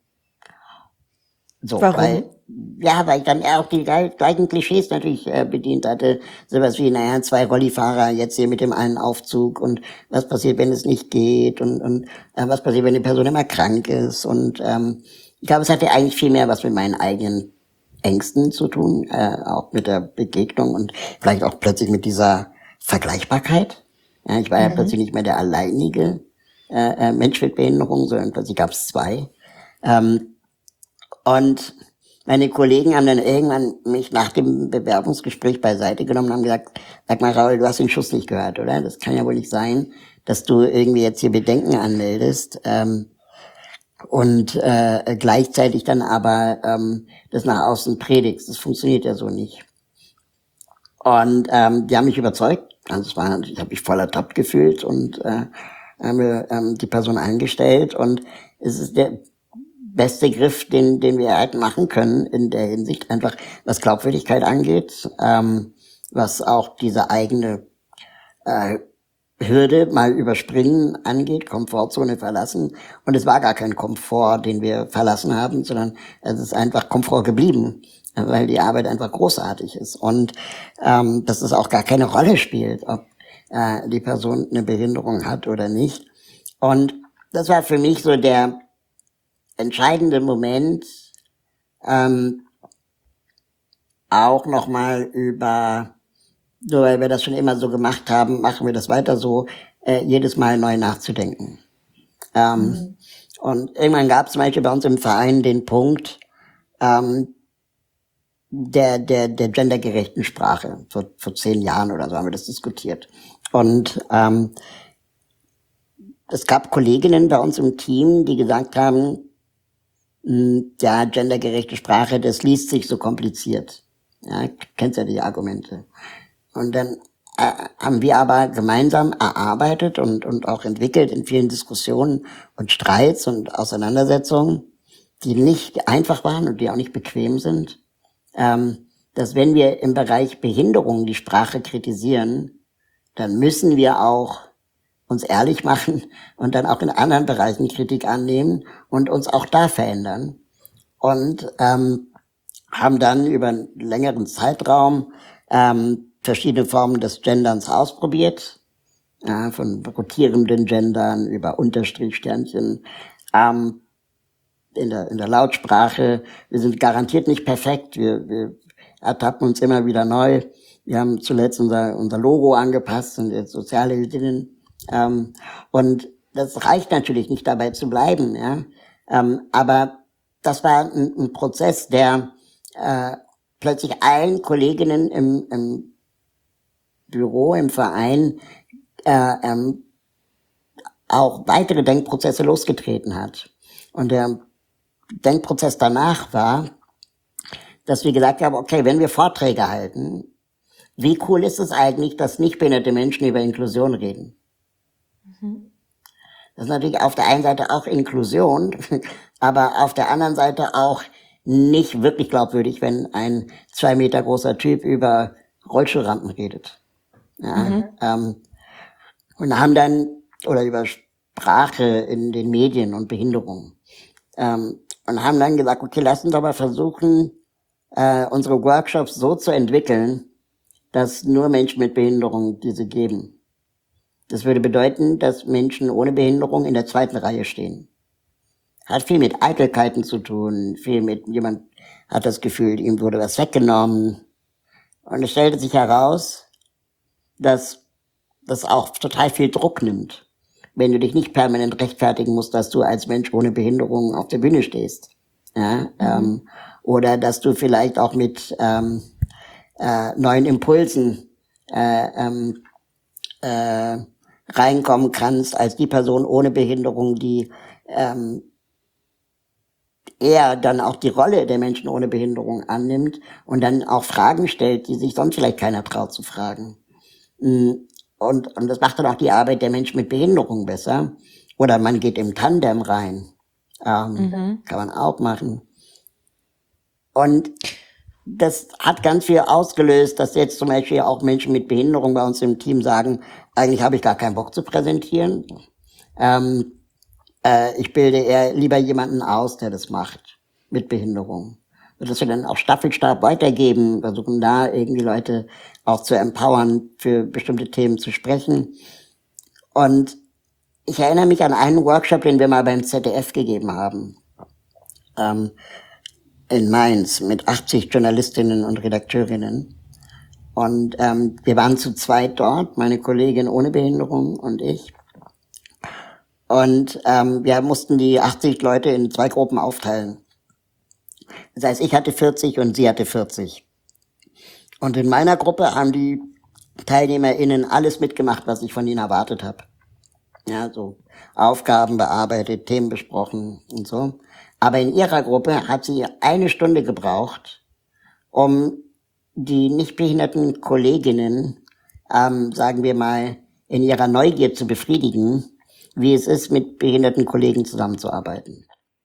So, Warum? Weil, ja, weil ich dann auch die gleichen Klischees natürlich äh, bedient hatte. Sowas wie, naja, zwei Rollifahrer jetzt hier mit dem einen Aufzug und was passiert, wenn es nicht geht und, und äh, was passiert, wenn die Person immer krank ist. Und ähm, ich glaube, es hatte eigentlich viel mehr was mit meinen eigenen Ängsten zu tun, äh, auch mit der Begegnung und vielleicht auch plötzlich mit dieser Vergleichbarkeit. Ja, ich war mhm. ja plötzlich nicht mehr der alleinige äh, Mensch mit Behinderung, sondern plötzlich gab es zwei. Ähm, und meine Kollegen haben dann irgendwann mich nach dem Bewerbungsgespräch beiseite genommen und haben gesagt, sag mal, Raul, du hast den Schuss nicht gehört, oder? Das kann ja wohl nicht sein, dass du irgendwie jetzt hier Bedenken anmeldest ähm, und äh, gleichzeitig dann aber ähm, das nach außen predigst. Das funktioniert ja so nicht. Und ähm, die haben mich überzeugt. Also es war, ich habe mich voller Top gefühlt und äh, haben wir ähm, die Person eingestellt. Und es ist der beste Griff, den den wir halt machen können in der Hinsicht, einfach was Glaubwürdigkeit angeht, ähm, was auch diese eigene äh, Hürde mal überspringen angeht, Komfortzone verlassen. Und es war gar kein Komfort, den wir verlassen haben, sondern es ist einfach Komfort geblieben, weil die Arbeit einfach großartig ist und ähm, dass es auch gar keine Rolle spielt, ob äh, die Person eine Behinderung hat oder nicht. Und das war für mich so der entscheidende Moment, ähm, auch nochmal über, so weil wir das schon immer so gemacht haben, machen wir das weiter so, äh, jedes Mal neu nachzudenken. Ähm, mhm. Und irgendwann gab es zum Beispiel bei uns im Verein den Punkt ähm, der der der gendergerechten Sprache. Vor, vor zehn Jahren oder so haben wir das diskutiert. Und ähm, es gab Kolleginnen bei uns im Team, die gesagt haben, ja, gendergerechte Sprache, das liest sich so kompliziert. Ja, kennst ja die Argumente. Und dann äh, haben wir aber gemeinsam erarbeitet und und auch entwickelt in vielen Diskussionen und Streits und Auseinandersetzungen, die nicht einfach waren und die auch nicht bequem sind, ähm, dass wenn wir im Bereich Behinderung die Sprache kritisieren, dann müssen wir auch uns ehrlich machen und dann auch in anderen Bereichen Kritik annehmen und uns auch da verändern. Und ähm, haben dann über einen längeren Zeitraum ähm, verschiedene Formen des Genderns ausprobiert, ja, von rotierenden Gendern über Unterstrichsternchen, ähm, in der in der Lautsprache. Wir sind garantiert nicht perfekt, wir, wir ertappen uns immer wieder neu. Wir haben zuletzt unser unser Logo angepasst, sind jetzt Sozialheldinnen. Ähm, und das reicht natürlich nicht, dabei zu bleiben, ja. Ähm, aber das war ein, ein Prozess, der äh, plötzlich allen Kolleginnen im, im Büro, im Verein äh, ähm, auch weitere Denkprozesse losgetreten hat. Und der Denkprozess danach war, dass wir gesagt haben, okay, wenn wir Vorträge halten, wie cool ist es eigentlich, dass nicht behinderte Menschen über Inklusion reden? Mhm. Das ist natürlich auf der einen Seite auch Inklusion, aber auf der anderen Seite auch nicht wirklich glaubwürdig, wenn ein zwei Meter großer Typ über Rollstuhlrampen redet. Ja, mhm. ähm, und haben dann, oder über Sprache in den Medien und Behinderung, ähm, und haben dann gesagt, okay, lass uns aber versuchen, äh, unsere Workshops so zu entwickeln, dass nur Menschen mit Behinderung diese geben. Das würde bedeuten, dass Menschen ohne Behinderung in der zweiten Reihe stehen. Hat viel mit Eitelkeiten zu tun, viel mit, jemand hat das Gefühl, ihm wurde was weggenommen. Und es stellte sich heraus, dass das auch total viel Druck nimmt, wenn du dich nicht permanent rechtfertigen musst, dass du als Mensch ohne Behinderung auf der Bühne stehst. Ja, mhm. ähm, oder dass du vielleicht auch mit ähm, äh, neuen Impulsen äh, ähm, äh, reinkommen kannst als die Person ohne Behinderung, die ähm, eher dann auch die Rolle der Menschen ohne Behinderung annimmt und dann auch Fragen stellt, die sich sonst vielleicht keiner traut zu fragen. Und, und das macht dann auch die Arbeit der Menschen mit Behinderung besser. Oder man geht im Tandem rein. Ähm, mhm. Kann man auch machen. Und das hat ganz viel ausgelöst, dass jetzt zum Beispiel auch Menschen mit Behinderung bei uns im Team sagen, eigentlich habe ich gar keinen Bock zu präsentieren. Ähm, äh, ich bilde eher lieber jemanden aus, der das macht, mit Behinderung. Und dass wir dann auch Staffelstab weitergeben, versuchen da irgendwie Leute auch zu empowern, für bestimmte Themen zu sprechen. Und ich erinnere mich an einen Workshop, den wir mal beim Z D F gegeben haben. Ähm, in Mainz mit achtzig Journalistinnen und Redakteurinnen. Und ähm, wir waren zu zweit dort, meine Kollegin ohne Behinderung und ich. Und ähm, wir mussten die achtzig Leute in zwei Gruppen aufteilen. Das heißt, ich hatte vierzig und sie hatte vierzig. Und in meiner Gruppe haben die TeilnehmerInnen alles mitgemacht, was ich von ihnen erwartet habe. Ja, so Aufgaben bearbeitet, Themen besprochen und so. Aber in ihrer Gruppe hat sie eine Stunde gebraucht, um die nicht behinderten Kolleginnen, ähm, sagen wir mal, in ihrer Neugier zu befriedigen, wie es ist, mit behinderten Kollegen zusammenzuarbeiten.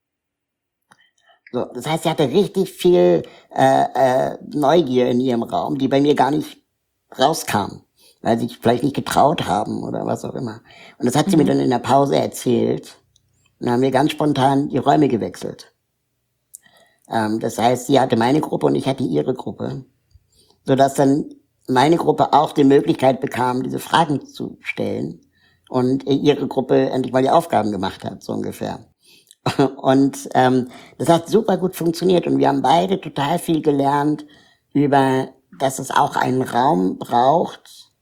So, das heißt, sie hatte richtig viel äh, äh, Neugier in ihrem Raum, die bei mir gar nicht rauskam, weil sie sich vielleicht nicht getraut haben oder was auch immer. Und das hat sie mhm. mir dann in der Pause erzählt. Und dann haben wir ganz spontan die Räume gewechselt. Ähm, das heißt, sie hatte meine Gruppe und ich hatte ihre Gruppe, sodass dann meine Gruppe auch die Möglichkeit bekam, diese Fragen zu stellen und ihre Gruppe endlich mal die Aufgaben gemacht hat, so ungefähr. Und ähm, das hat super gut funktioniert und wir haben beide total viel gelernt über, dass es auch einen Raum braucht,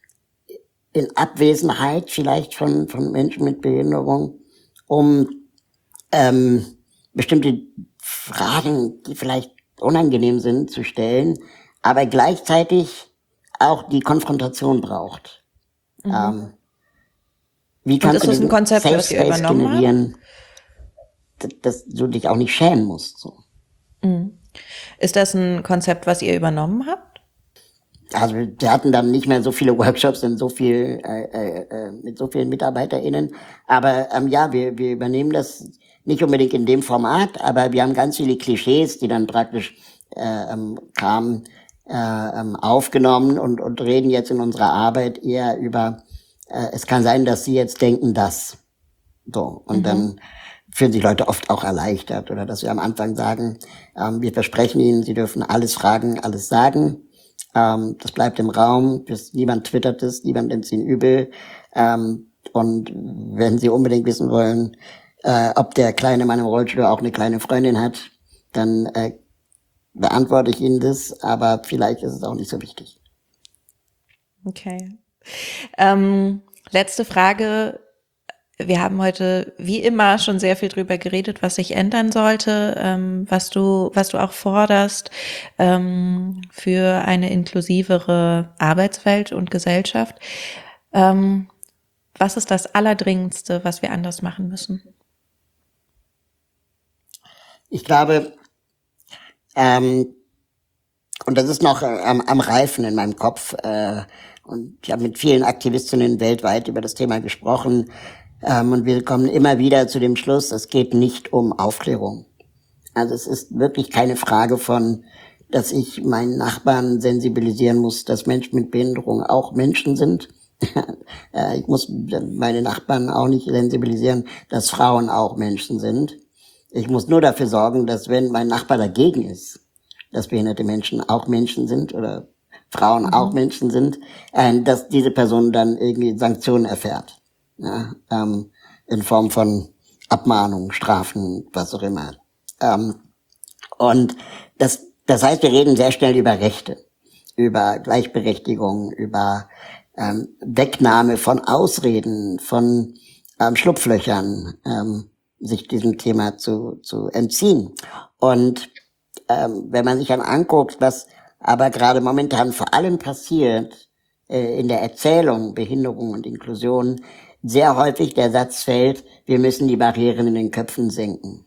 in Abwesenheit vielleicht von, von Menschen mit Behinderung, um ähm, bestimmte Fragen, die vielleicht unangenehm sind, zu stellen, aber gleichzeitig auch die Konfrontation braucht. Mhm. Ähm, wie kannst du ein Konzept, Safe Space generieren, dass, dass du dich auch nicht schämen musst? So. Mhm. Ist das ein Konzept, was ihr übernommen habt? Also wir hatten dann nicht mehr so viele Workshops und so viel äh, äh, mit so vielen MitarbeiterInnen, aber ähm, ja, wir wir übernehmen das nicht unbedingt in dem Format, aber wir haben ganz viele Klischees, die dann praktisch äh, ähm, kamen, äh, ähm, aufgenommen und und reden jetzt in unserer Arbeit eher über, äh, es kann sein, dass sie jetzt denken, dass so und mhm. dann fühlen sich Leute oft auch erleichtert, oder dass wir am Anfang sagen, ähm, wir versprechen ihnen, sie dürfen alles fragen, alles sagen. Ähm, das bleibt im Raum, bis niemand twittert es, niemand nimmt es ihnen übel. Ähm, und wenn sie unbedingt wissen wollen, äh, ob der kleine Mann im Rollstuhl auch eine kleine Freundin hat, dann äh, beantworte ich ihnen das, aber vielleicht ist es auch nicht so wichtig. Okay. Ähm, letzte Frage. Wir haben heute wie immer schon sehr viel drüber geredet, was sich ändern sollte, ähm, was du, was du auch forderst ähm, für eine inklusivere Arbeitswelt und Gesellschaft. Ähm, was ist das Allerdringendste, was wir anders machen müssen? Ich glaube, ähm, und das ist noch äh, am, am Reifen in meinem Kopf, äh, und ich habe mit vielen Aktivistinnen weltweit über das Thema gesprochen, ähm, und wir kommen immer wieder zu dem Schluss, es geht nicht um Aufklärung. Also es ist wirklich keine Frage von, dass ich meinen Nachbarn sensibilisieren muss, dass Menschen mit Behinderung auch Menschen sind. Ich muss meine Nachbarn auch nicht sensibilisieren, dass Frauen auch Menschen sind. Ich muss nur dafür sorgen, dass wenn mein Nachbar dagegen ist, dass behinderte Menschen auch Menschen sind oder Frauen mhm. auch Menschen sind, dass diese Person dann irgendwie Sanktionen erfährt. Ja, ähm, in Form von Abmahnungen, Strafen, was auch immer. Ähm, und das, das heißt, wir reden sehr schnell über Rechte, über Gleichberechtigung, über ähm, Wegnahme von Ausreden, von ähm, Schlupflöchern, ähm, sich diesem Thema zu, zu entziehen. Und ähm, wenn man sich dann anguckt, was aber gerade momentan vor allem passiert äh, in der Erzählung Behinderung und Inklusion, sehr häufig der Satz fällt, wir müssen die Barrieren in den Köpfen senken.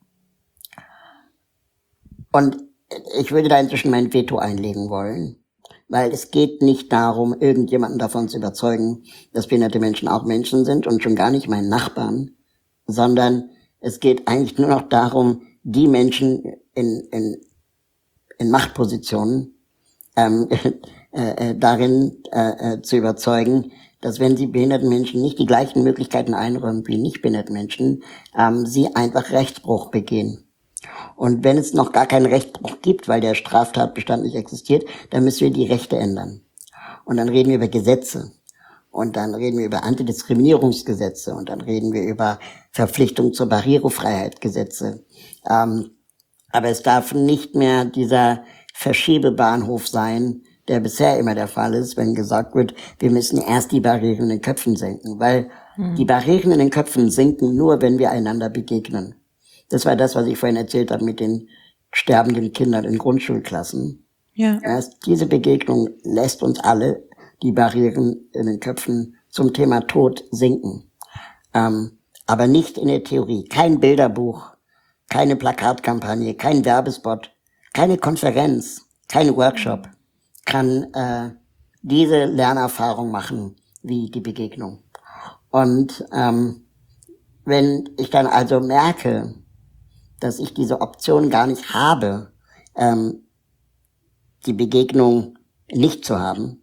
Und ich würde da inzwischen mein Veto einlegen wollen, weil es geht nicht darum, irgendjemanden davon zu überzeugen, dass behinderte Menschen auch Menschen sind und schon gar nicht meinen Nachbarn, sondern es geht eigentlich nur noch darum, die Menschen in, in, in Machtpositionen ähm, äh, äh, darin äh, äh, zu überzeugen, dass wenn sie behinderten Menschen nicht die gleichen Möglichkeiten einräumen wie nicht behinderten Menschen, ähm, sie einfach Rechtsbruch begehen. Und wenn es noch gar keinen Rechtsbruch gibt, weil der Straftatbestand nicht existiert, dann müssen wir die Rechte ändern. Und dann reden wir über Gesetze. Und dann reden wir über Antidiskriminierungsgesetze. Und dann reden wir über Verpflichtung zur Barrierefreiheit-Gesetze. Ähm, aber es darf nicht mehr dieser Verschiebebahnhof sein, der bisher immer der Fall ist, wenn gesagt wird, wir müssen erst die Barrieren in den Köpfen senken. Weil hm. die Barrieren in den Köpfen sinken nur, wenn wir einander begegnen. Das war das, was ich vorhin erzählt habe mit den sterbenden Kindern in Grundschulklassen. Ja. Erst diese Begegnung lässt uns alle die Barrieren in den Köpfen zum Thema Tod sinken. Ähm, aber nicht in der Theorie. Kein Bilderbuch, keine Plakatkampagne, kein Werbespot, keine Konferenz, kein Workshop kann äh, diese Lernerfahrung machen wie die Begegnung. Und ähm, wenn ich dann also merke, dass ich diese Option gar nicht habe, ähm, die Begegnung nicht zu haben,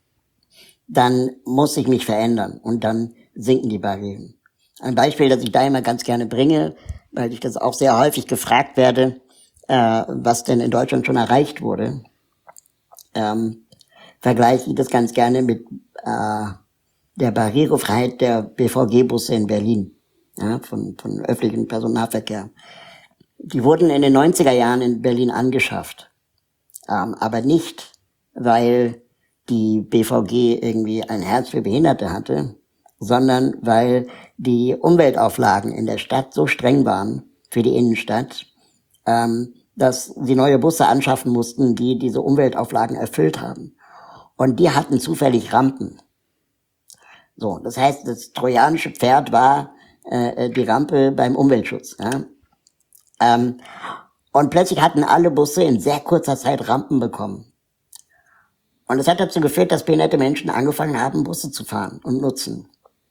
dann muss ich mich verändern und dann sinken die Barrieren. Ein Beispiel, das ich da immer ganz gerne bringe, weil ich das auch sehr häufig gefragt werde, äh, was denn in Deutschland schon erreicht wurde, ähm, vergleiche ich das ganz gerne mit äh, der Barrierefreiheit der B V G-Busse in Berlin, ja, von, von öffentlichem Personennahverkehr. Die wurden in den neunziger Jahren in Berlin angeschafft, ähm, aber nicht, weil die B V G irgendwie ein Herz für Behinderte hatte, sondern weil die Umweltauflagen in der Stadt so streng waren für die Innenstadt, ähm, dass sie neue Busse anschaffen mussten, die diese Umweltauflagen erfüllt haben. Und die hatten zufällig Rampen. So, das heißt, das trojanische Pferd war äh, die Rampe beim Umweltschutz. Ja? Ähm, und plötzlich hatten alle Busse in sehr kurzer Zeit Rampen bekommen. Und das hat dazu geführt, dass behinderte Menschen angefangen haben, Busse zu fahren und nutzen.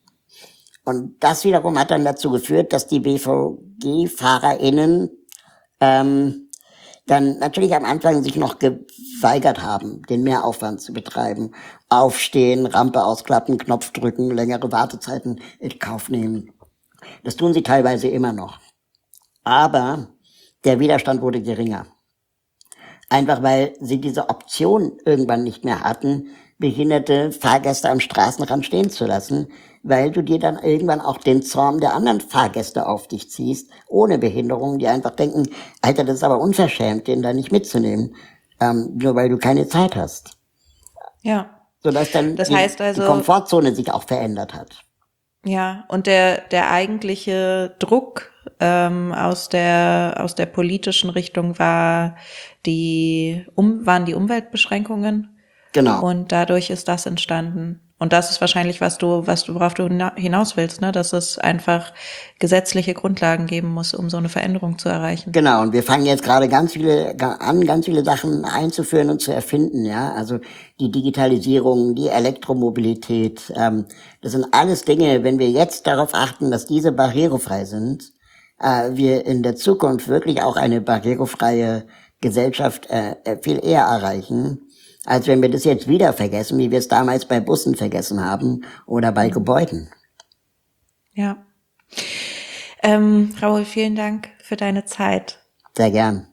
Und das wiederum hat dann dazu geführt, dass die B V G-FahrerInnen ähm, dann natürlich am Anfang sich noch geweigert haben, den Mehraufwand zu betreiben. Aufstehen, Rampe ausklappen, Knopf drücken, längere Wartezeiten in Kauf nehmen. Das tun sie teilweise immer noch. Aber der Widerstand wurde geringer. Einfach weil sie diese Option irgendwann nicht mehr hatten, behinderte Fahrgäste am Straßenrand stehen zu lassen, weil du dir dann irgendwann auch den Zorn der anderen Fahrgäste auf dich ziehst, ohne Behinderung, die einfach denken, Alter, das ist aber unverschämt, den da nicht mitzunehmen, ähm, nur weil du keine Zeit hast. Ja. Sodass dann das die, heißt also, die Komfortzone sich auch verändert hat. Ja, und der der eigentliche Druck ähm, aus der aus der politischen Richtung war die um waren die Umweltbeschränkungen. Genau. Und dadurch ist das entstanden. Und das ist wahrscheinlich, was du, was du, worauf du hinaus willst, ne? Dass es einfach gesetzliche Grundlagen geben muss, um so eine Veränderung zu erreichen. Genau. Und wir fangen jetzt gerade ganz viele an, ganz viele Sachen einzuführen und zu erfinden, ja. Also die Digitalisierung, die Elektromobilität, ähm, das sind alles Dinge, wenn wir jetzt darauf achten, dass diese barrierefrei sind, äh, wir in der Zukunft wirklich auch eine barrierefreie Gesellschaft äh, viel eher erreichen, als wenn wir das jetzt wieder vergessen, wie wir es damals bei Bussen vergessen haben oder bei Gebäuden. Ja. Ähm, Raoul, vielen Dank für deine Zeit. Sehr gern.